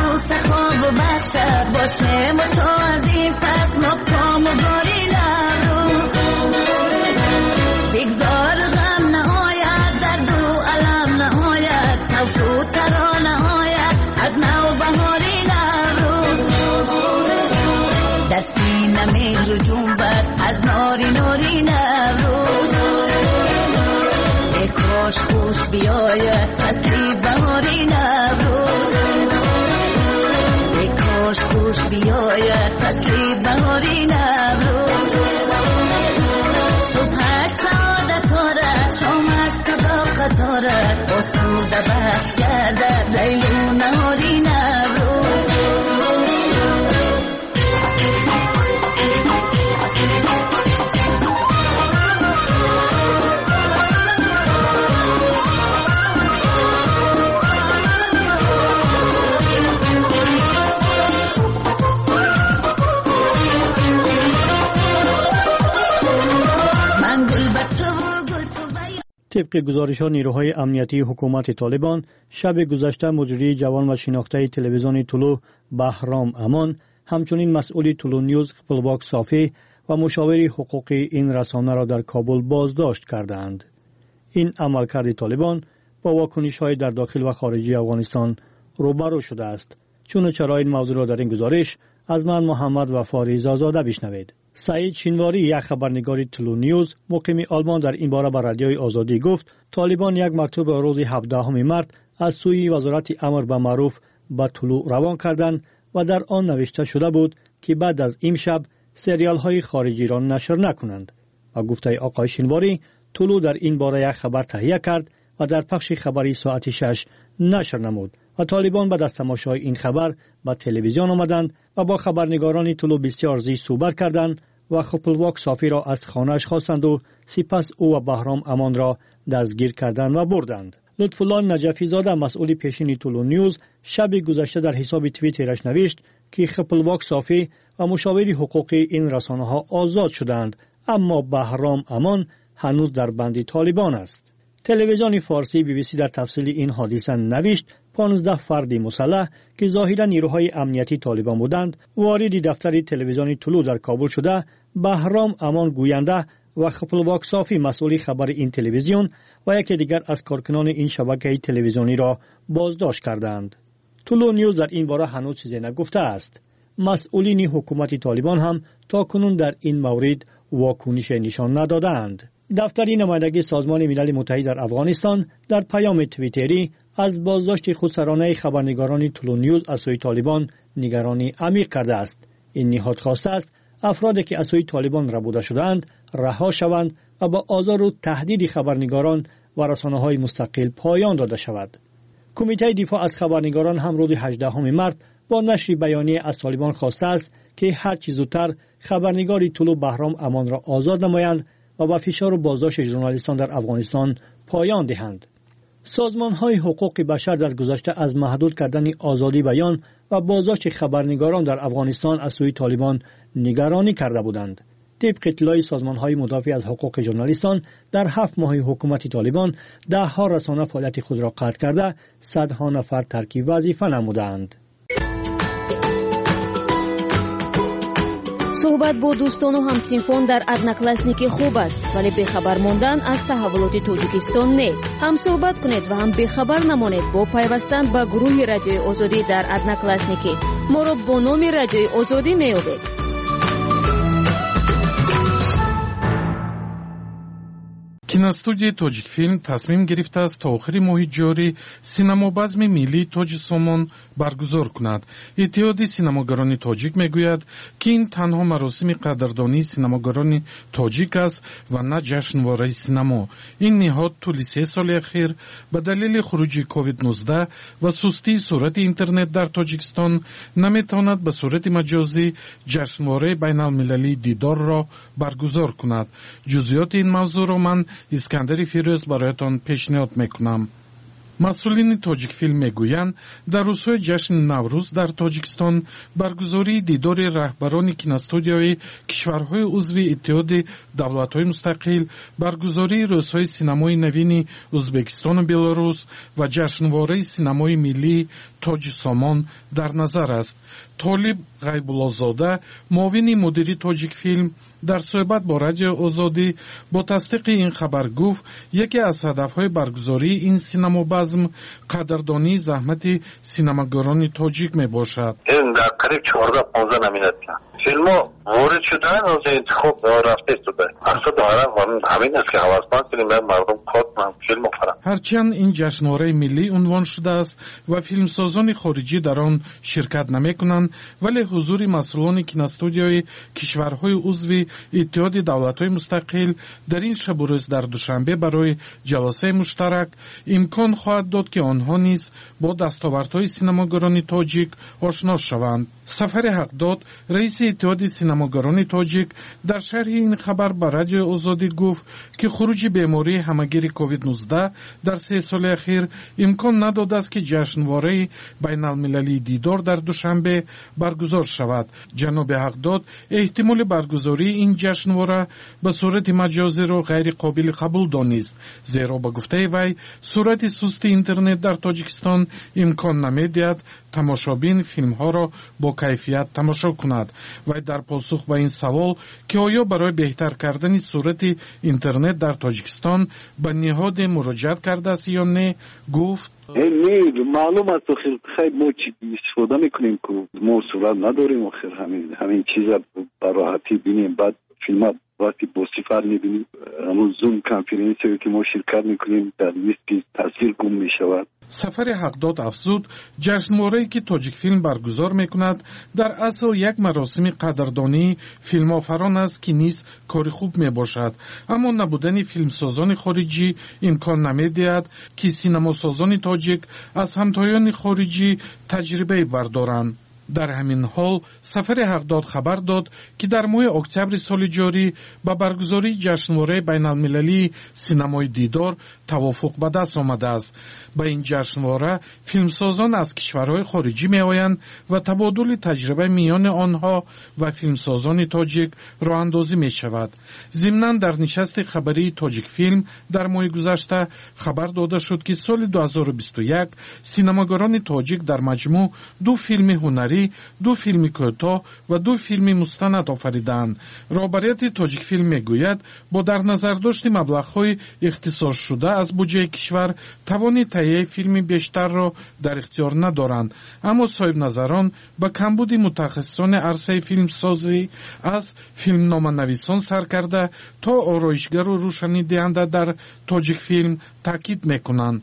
باشه متوازی پس مقام و گاری نرو در سینه مهر جنبت از ناری ناری نوروز ای کاش خوش بیاید فصل بهاری نوروز ای کاش خوش بیاید فصل بهاری نوروز صبحش سعادت دارد شامش صداقت دارد آسوده بخش گردد لیل و نهاری نوروز طبق گزارش‌ها نیروهای امنیتی حکومت طالبان شب گذشته مجری جوان و شناخته تلویزیون طلوع بهرام امان همچنین مسئول طلوع نیوز خپلواک صافی و مشاور حقوقی این رسانه را در کابل بازداشت کردند. این عملکرد طالبان با واکنش‌های در داخل و خارجی افغانستان روبرو شده است. چون چرا این موضوع را در این گزارش از من محمد وفاری زازاده بشنوید. سعید شینواری یک خبرنگار طلوع نیوز مقیم آلمان در این باره به رادیوی آزادی گفت طالبان یک مکتوب روز هفدهم مارس از سوی وزارت امر به معروف به طلوع روان کردند و در آن نوشته شده بود که بعد از امشب سریال های خارجی را نشر نکنند و گفته آقای شینواری طلوع در این باره یک خبر تهیه کرد و در پخش خبری ساعت شش نشر نمود و طالبان بعد از تماشای این خبر به تلویزیون آمدند و با خبرنگاران طلوع بسیار زیست صحبت کردند و خپلواک صافی را از خانه‌اش خواستند و سپس او و بهرام امان را دستگیر کردند و بردند. لطفالله نجفی زاده مسئول پیشین طلوع نیوز شب گذشته در حساب توییترش نوشت که خپلواک صافی و مشاور حقوقی این رسانه‌ها آزاد شدند اما بهرام امان هنوز در بند طالبان است. تلویزیون فارسی بی بی سی در تفصیل این حادثه نوشت پانزده فرد مسلح که ظاهرا نیروهای امنیتی طالبان بودند وارد دفتر تلویزیون طلوع در کابل شده بهرام امان گوینده و خپلواک صافی مسئول خبر این تلویزیون و یکی دیگر از کارکنان این شبکه تلویزیونی را بازداشت کردند. طلوع نیوز در این باره هنوز چیزی نگفته است. مسئولین حکومت طالبان هم تا کنون در این مورد واکنش نشان ندادند. دفتر نمایندگی سازمان ملل متحد در افغانستان در پیام توییتری از بازداشت خودسرانه خبرنگاران طلوع نیوز از سوی طالبان نگرانی عمیق کرده است. این نهاد خواسته است افرادی که از سوی طالبان ربوده شده‌اند رها شوند و با آزار و تهدید خبرنگاران و رسانه‌های مستقل پایان داده شود. کمیته دفاع از خبرنگاران هم روز هجدهم مارس با نشر بیانیه از طالبان خواسته است که هر چه زودتر خبرنگار طلوع بهرام امان را آزاد نمایند و با فشار و بازداشت ژورنالیستان در افغانستان پایان دهند. سازمان‌های حقوق بشر در گذشته از محدود کردن آزادی بیان و بازداشت خبرنگاران در افغانستان از سوی طالبان نگرانی کرده بودند. طبق اطلاع سازمان‌های مدافع از حقوق ژورنالیستان در هفت ماه حکومت طالبان ده ها رسانه فعالیت خود را قطع کرده صدها نفر ترک وظیفه نمودند. صحبت با دوستان و همسینفان در ادناکلاسنیکی خوب است ولی بخبر ماندن از تحولات تاجیکستان نه. هم صحبت کنید و هم بخبر نمانید با پیوستن به گروه رادیوی آزادی در ادناکلاسنیکی. ما را با نام رادیوی آزادی میابید. киностудияи тоҷикфилм тасмим гирифтааст то охири моҳи ҷорӣ синамобазми миллии тоҷисомон баргузор кунад. иттиҳоди синамогарони тоҷик мегӯяд ки ин танҳо маросими қадрдонии синамогарони тоҷик аст ва на ҷашнвораи синамо. ин ниҳод тӯли се соли ахир ба далели хуруҷи ковид нуздаҳ ва сустии сурати интернет дар тоҷикистон наметавонад ба сурати маҷозӣ ҷашнвораи байналмилалии дидорро баргузор кунад. ҷузъиёти ин мавзӯъро ман искандари фирӯз бароятон пешниҳод мекунам. масъулини тоҷикфилм мегӯянд дар рӯзҳои ҷашни наврӯз дар тоҷикистон баргузории дидори раҳбарони киностудияҳои кишварҳои узви иттиҳоди давлатҳои мустақил, баргузории рӯзҳои синамои навини ӯзбекистону белорус ва ҷашнвораи синамои миллии тоҷисомон дар назар аст. طالب غیب‌الله‌زاده معاون مدیری تاجیک فیلم در صحبت با رادیو آزادی با تصدیق این خبر گفت یکی از هدف‌های برگزاری این سینما بزم قدردانی زحمت سینماگران تاجیک میباشد. این در قریب چهارده پانزده نامینات فیلمو وارد شدن از انتخاب رفته شده. اصلا دارم همین است که حواسمند کنیم مردم کات فیلم کنن. هرچند این جشنواره ملی عنوان شده است و فیلمسازان خارجی در آن شرکت نمیکنند، ولی حضور مسئولان کینوستودیوی کشورهای عضو اتحاد دولت‌های مستقل در این شب و روز در دوشنبه برای جلسه مشترک امکان خواهد داد که آنها نیز با دستاوردهای سینماگران تاجیک آشنا شوند. سفر حقداد، رئیس اتحاد سینماگران تاجیک، در شرح این خبر به رادیو آزادی گفت که خروج بیماری همهگیر کووید نوزده در سه سال اخیر امکان نداده است که جشنواره بین المللی دیدار در دوشنبه برگزار شود. جناب حقداد احتمال برگزاری این جشنواره به صورت مجازی را غیر قابل قبول دانست، زیرا به گفته وی سرعت سست اینترنت در تاجیکستان امکان نمی‌دهد تماشابین فیلم ها را با کیفیت تماشا کند. و در پاسخ به این سوال که آیا برای بهتر کردن سرعت اینترنت در تاجیکستان به نهاد مراجعت کرده است یا نه گفت نه معلوم است خیلی ما استفاده میکنیم که ما سرعت نداریم آخر همین همین چیزا به راحتی بینیم. بعد فیلم ها وقتی با صفر میبینیم همون زوم کنفرانسی که ما شرکت میکنیم در لیست تصویر گم میشود. سفر حقداد افزود جشنواره‌ای که تاجیک فیلم برگزار میکند در اصل یک مراسم قدردانی فیلم‌آفران است که نیز کار خوب میباشد، اما نبودن فیلمسازان خارجی امکان نمیدهد که سینماسازان تاجیک از همتایان خارجی تجربه بردارند. در همین حال سفر حقداد خبر داد که در ماه اکتبر سال جاری با برگزاری جشنواره بین المللی سینمای دیدار توافق به دست آمده است. با این جشنواره فیلمسازان از کشورهای خارجی می آیند و تبادل تجربه میان آنها و فیلمسازان تاجیک راه اندازی می شود. ضمناً در نشست خبری تاجیک فیلم در ماه گذشته خبر داده شد که سال دو هزار و بیست و یک سینماگران تاجیک در مجموع دو فیلم هنری، دو فیلم کوتاه و دو فیلم مستند آفریدند. رهبریت تاجیک فیلم میگوید با در نظر داشت مبلغ‌های اختصاص شده از بودجه کشور توان تهیه فیلم بیشتر را در اختیار ندارند، اما صاحب نظران با کمبود متخصصان عرصه فیلم سازی از فیلم نامه‌نویسان سرکرده تا آرایشگر و روشنی دهنده در تاجیک فیلم تاکید میکنند.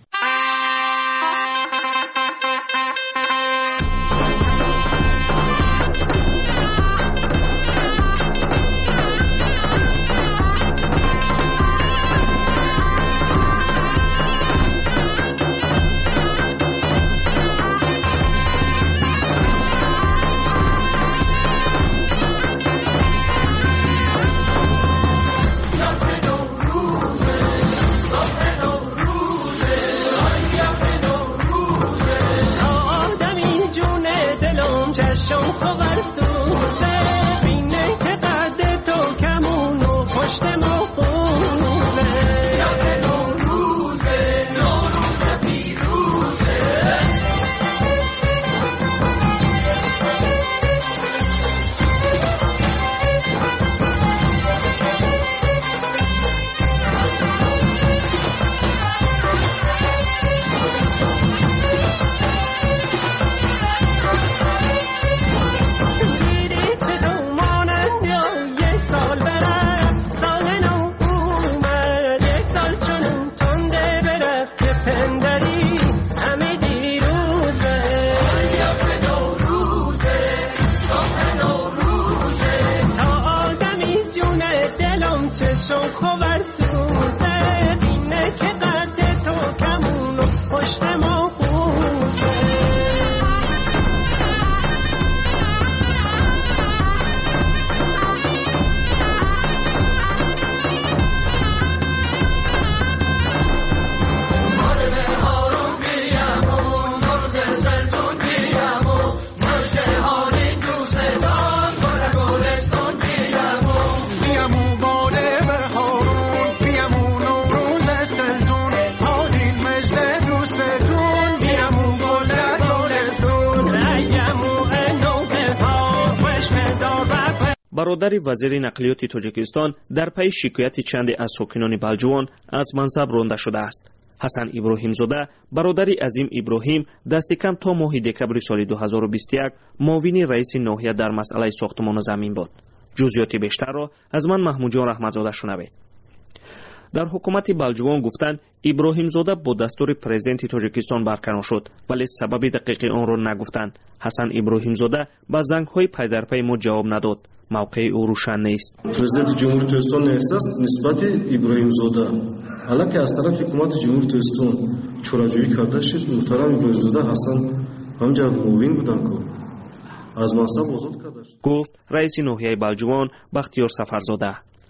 برادر وزیر نقلیات تاجیکستان در پی شکایت چند از ساکنان بلجوان از منصب رانده شده است. حسن ابراهیم زاده برادری عظیم ابراهیم دست کم تا ماه دکبر سال دو هزار و بیست و یک معاون رئیس ناحیه در مسئله ساختمان زمین بود. جزئیات بیشتر را از من محمود جان رحمتزاده شنوید. در حکومت بلجوان گفتند ابراهیم زاده با دستور پرزیدنت تاجیکستان برکنار شد، ولی سبب دقیق آن را نگفتند. حسن ابراهیم زاده با زنگ‌های پی در پی ما جواب نداد. موقع او روشن نیست. پرزیدنت جمهوری تاجیکستان نیست نسبت ابراهیم زاده حالا که از طرف حکومت جمهوری تاجیکستان چوراجویی کرده شد. محترم ابراهیم زاده حسن همجا معاون بودن که از منصب آزاد کرده شد. گفت رئیس ناحیه بلجوان بختیار سفرزاده.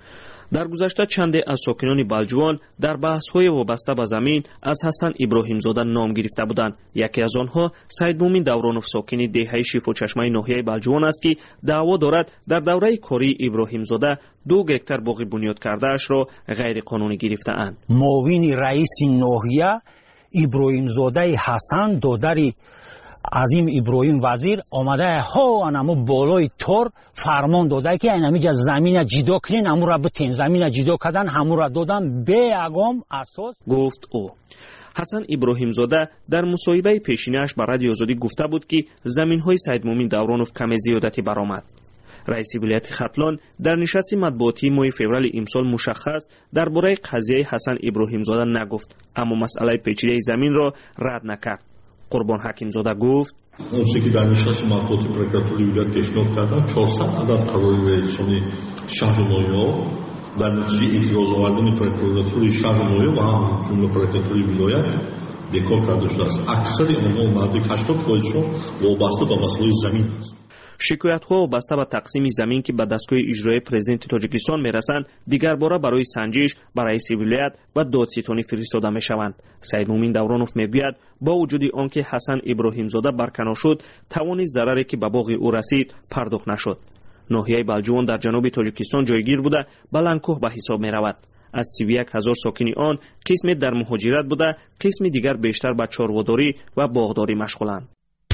در گذشته چند از ساکنان بلجوان در بحث‌های وابسته به زمین از حسن ابراهیم زاده نام گرفته بودند. یکی از آنها سید مومن دورانوف ساکن دهه شیف و چشمه ناحیه بلجوان است که دعوا دارد در دوره کاری ابراهیم زاده دو گکتر باغ بنیاد کرده‌اش را غیر قانونی گرفته‌اند. معاون رئیس ناحیه ابراهیم زاده حسن دادری عظیم ابراهیم وزیر آمده ها انمو بالای تور فرمان داده که اینمی جا زمین جدا کنین همون را بتین زمین جدا کردن همون را دادن به اقام اساس. گفت او. حسن ابراهیم زاده در مصاحبه پیشینه‌اش با رادیو آزادی گفته بود که زمین‌های سید مومن دورانوف کم زیادتی برآمد. رئیس ولایت ختلان در نشست مطبوعاتی ماه فوریه امسال مشخص درباره قضیه حسن ابراهیم زاده نگفت، اما مسئله پیچیده زمین را رد نکرد. قربان حکیم زاده گفت اونچه که در نشست مطبوعاتی پرکراتوری ولایت پیشنهاد کردن چهارصد عدد قرار رئیسان شهر نایاب در نتیجه اعتراض آوردن پرکراتوری شهر نایاب و هم جمله پرکراتوری ولایت بیکار کرده شده است. اکثر آنها نزدیک هشتاد درصدشون وابسته به مسئله زمین است. شکایت‌ها وابسته به تقسیم زمین که به دستگاه اجرایی پرزیدنت تاجیکستان میرسند دیگر باره برای سنجش به رئیس ولایت و دادستانی فرستاده میشوند. سید مومن دورانوف میگوید با وجود آنکه حسن ابراهیم زاده برکنار شد توانی ضرری که به باغ او رسید پرداخت نشد. ناحیه بلجوان در جنوب تاجیکستان جایگیر بوده بلندکوه به حساب میرود. از سی و یک هزار ساکن آن قسمی در مهاجرت بوده، قسمی دیگر بیشتر به چارواداری و باغداری مشغولند.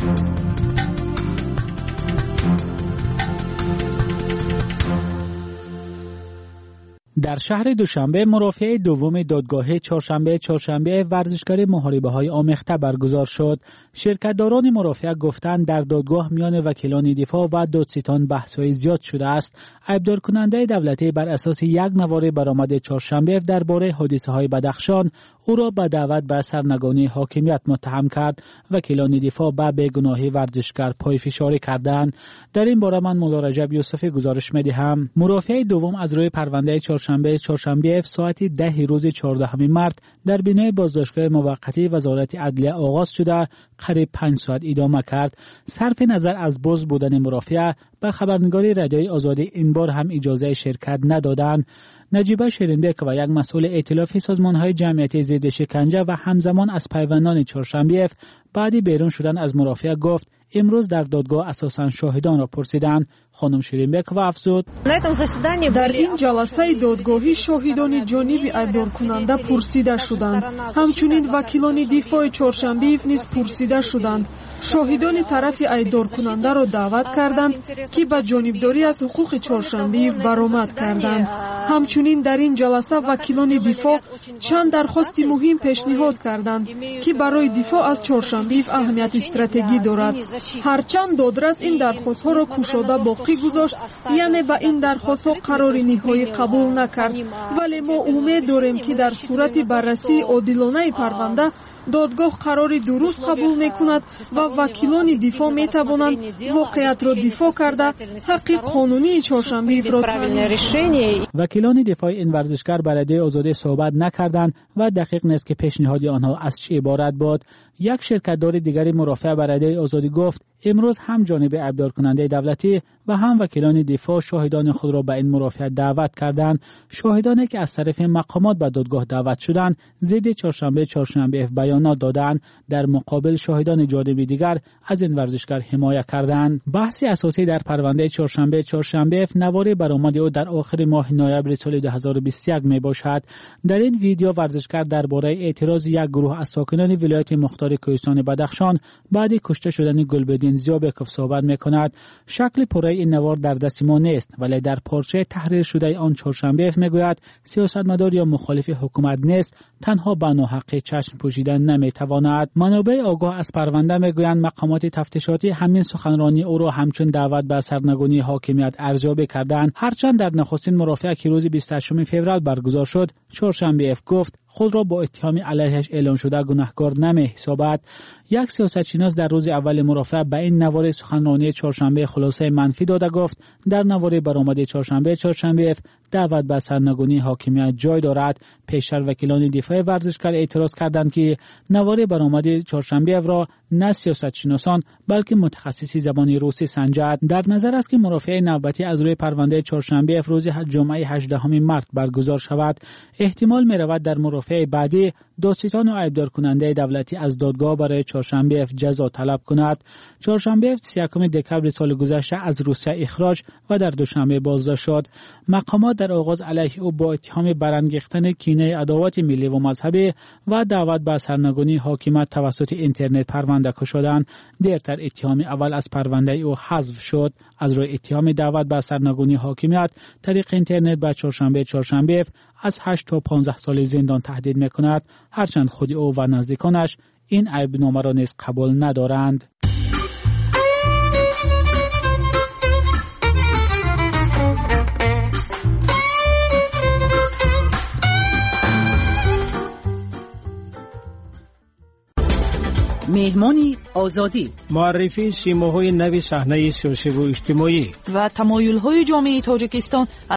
در شهر دوشنبه مرافعه دوم دادگاه چهارشنبه چهارشنبه ورزشکار محاربه‌های آمیخته برگزار شد. شرکت‌داران مرافعه گفتند در دادگاه میان وکیلان دفاع و دادستان بحث‌های زیاد شده است. ایبدار کننده دولتی بر اساس یک نوار برآمد چهارشنبه درباره حادثه‌های بدخشان او را به دعوت به سرنگونی حاکمیت متهم کرد. وکیلان دفاع به بیگناهی ورزشکار پایفشاری کردند. در این باره من مولا رجب یوسفی گزارش می‌دهم. مرافعه دوم از روی پرونده چهارشنبه چهارشنبه ساعت ده روز چهاردهم مارس در بینای بازداشتگاه موقتی وزارت عدلیه آغاز شده قریب پنج ساعت ادامه کرد. صرف نظر از باز بودن مرافعه به خبرنگاری رادیوی آزادی این بار هم اجازه شرکت ندادند. نجیبه شیرینبک و یک مسئول ائتلاف سازمان‌های جمعیتی ضد شکنجه و همزمان از پیوندان چهارشنبه بعدی بیرون شدن از مرافعه گفت امروز در دادگاه اساساً شاهدان را پرسیدند. خانم شیرینبک و افزود در این جلسه دادگاهی شاهدان جانب ایبدار کننده پرسیده شدند. همچنین وکیلان دفاع چهارشنبه نیز پرسیده شدند. شاهدان طرف ایبدار کننده را دعوت کردند که به جانبداری از حقوق چهارشنبه برآمد کردند. همچنین در این جلسه وکیلان دفاع چند درخواست مهم پیشنهاد کردند که برای دفاع از چهارشنبه اهمیت استراتژی دارد. هرچند دادرس این درخواست‌ها را کشاده باقی گذاشت، یعنی به این درخواست‌ها قرار نهایی قبول نکرد، ولی ما امید داریم که در صورت بررسی عادلانه پرونده دادگاه قرار درست قبول میکند و وکیلان دفاع میتوانند واقعیت را دفاع کرده حق قانونی چهارشنبه را تامین کنند. وکیلان دفاع این ورزشکار بر رادیوی آزادی صحبت نکردند و دقیق نیست که پیشنهاد آنها از چه عبارت بود. یک شرکت‌دار دیگری مرافع بر رادیوی آزادی گفت امروز هم جانب ایبدار کننده دولتی و هم وکیلان دفاع شاهدان خود را به این مرافعه دعوت کردند. شاهدانی که از طرف مقامات به دادگاه دعوت شدند ضد چهارشنبه چهارشنبه بیانات دادند. در مقابل شاهدان جانب دیگر از این ورزشکار حمایت کردند. بحث اساسی در پرونده چهارشنبه چهارشنبه نوار برآمد او در آخر ماه نوامبر سال دو هزار و بیست و یک می باشد. در این ویدیو ورزشکار درباره اعتراض یک گروه از ساکنان ولایت مختار کوهستان بدخشان بعد کشته شدن گلبدین زیابکوف صحبت میکند. شکل پره این نوار در دست ما نیست، ولی در پارچه تحریر شده آن چهارشنبه میگوید سیاستمدار یا مخالف حکومت نیست، تنها به ناحقی چشم پوشیدن نمیتواند. منابع آگاه از پرونده میگویند مقامات تفتیشاتی همین سخنرانی او را همچون دعوت به سرنگونی حاکمیت ارزیابی کردند، هرچند در نخستین مرافعه که روز بیست و هشتم فوریه برگزار شد، چهارشنبه گفت خود را با اتهام علیهش اعلام شده گناهکار نمی‌حسابد. یک سیاستشناس در روز اول مرافعه به این نوار سخنرانی چهارشنبه خلاصه منفی داده گفت در نوار برآمده چهارشنبه چهارشنبه دعوت به سرنگونی حاکمیت جای دارد. پیشتر وکیلان دفاع ورزشکار اعتراض کردند که نوار برآمده چهارشنبه را نه سیاستشناسان بلکه متخصصی زبان روسی سنجد. در نظر است که مرافعه نوبتی از روی پرونده چهارشنبه روز جمعه هجدهم مارس برگزار شود. احتمال می‌رود در مرافعه بعدی دادستان و عیبدار کننده دولتی از دادگاه برای چهارشنبه جزا طلب کند. چهارشنبه سی و یکم دکمبر سال گذشته از روسیه اخراج و در دوشنبه بازداشت شد. مقامات در آغاز علیه او با اتهام برانگیختن کینه عداوت ملی و مذهبی و دعوت به سرنگونی حاکمیت توسط اینترنت پرونده شدند. دیرتر اتهام اول از پرونده او حذف شد. از روی اتهام دعوت به سرنگونی حاکمیت طریق اینترنت به چهارشنبه چهارشنبه از هشت تا پانزده سال زندان تهدید میکند، هرچند خود او و نزدیکانش این عیبنامه را نیز قبول ندارند. مهمانی آزادی، معرفی سیماهای نوی صحنه سیاسی و اجتماعی و تمایل‌های جامعه تاجیکستان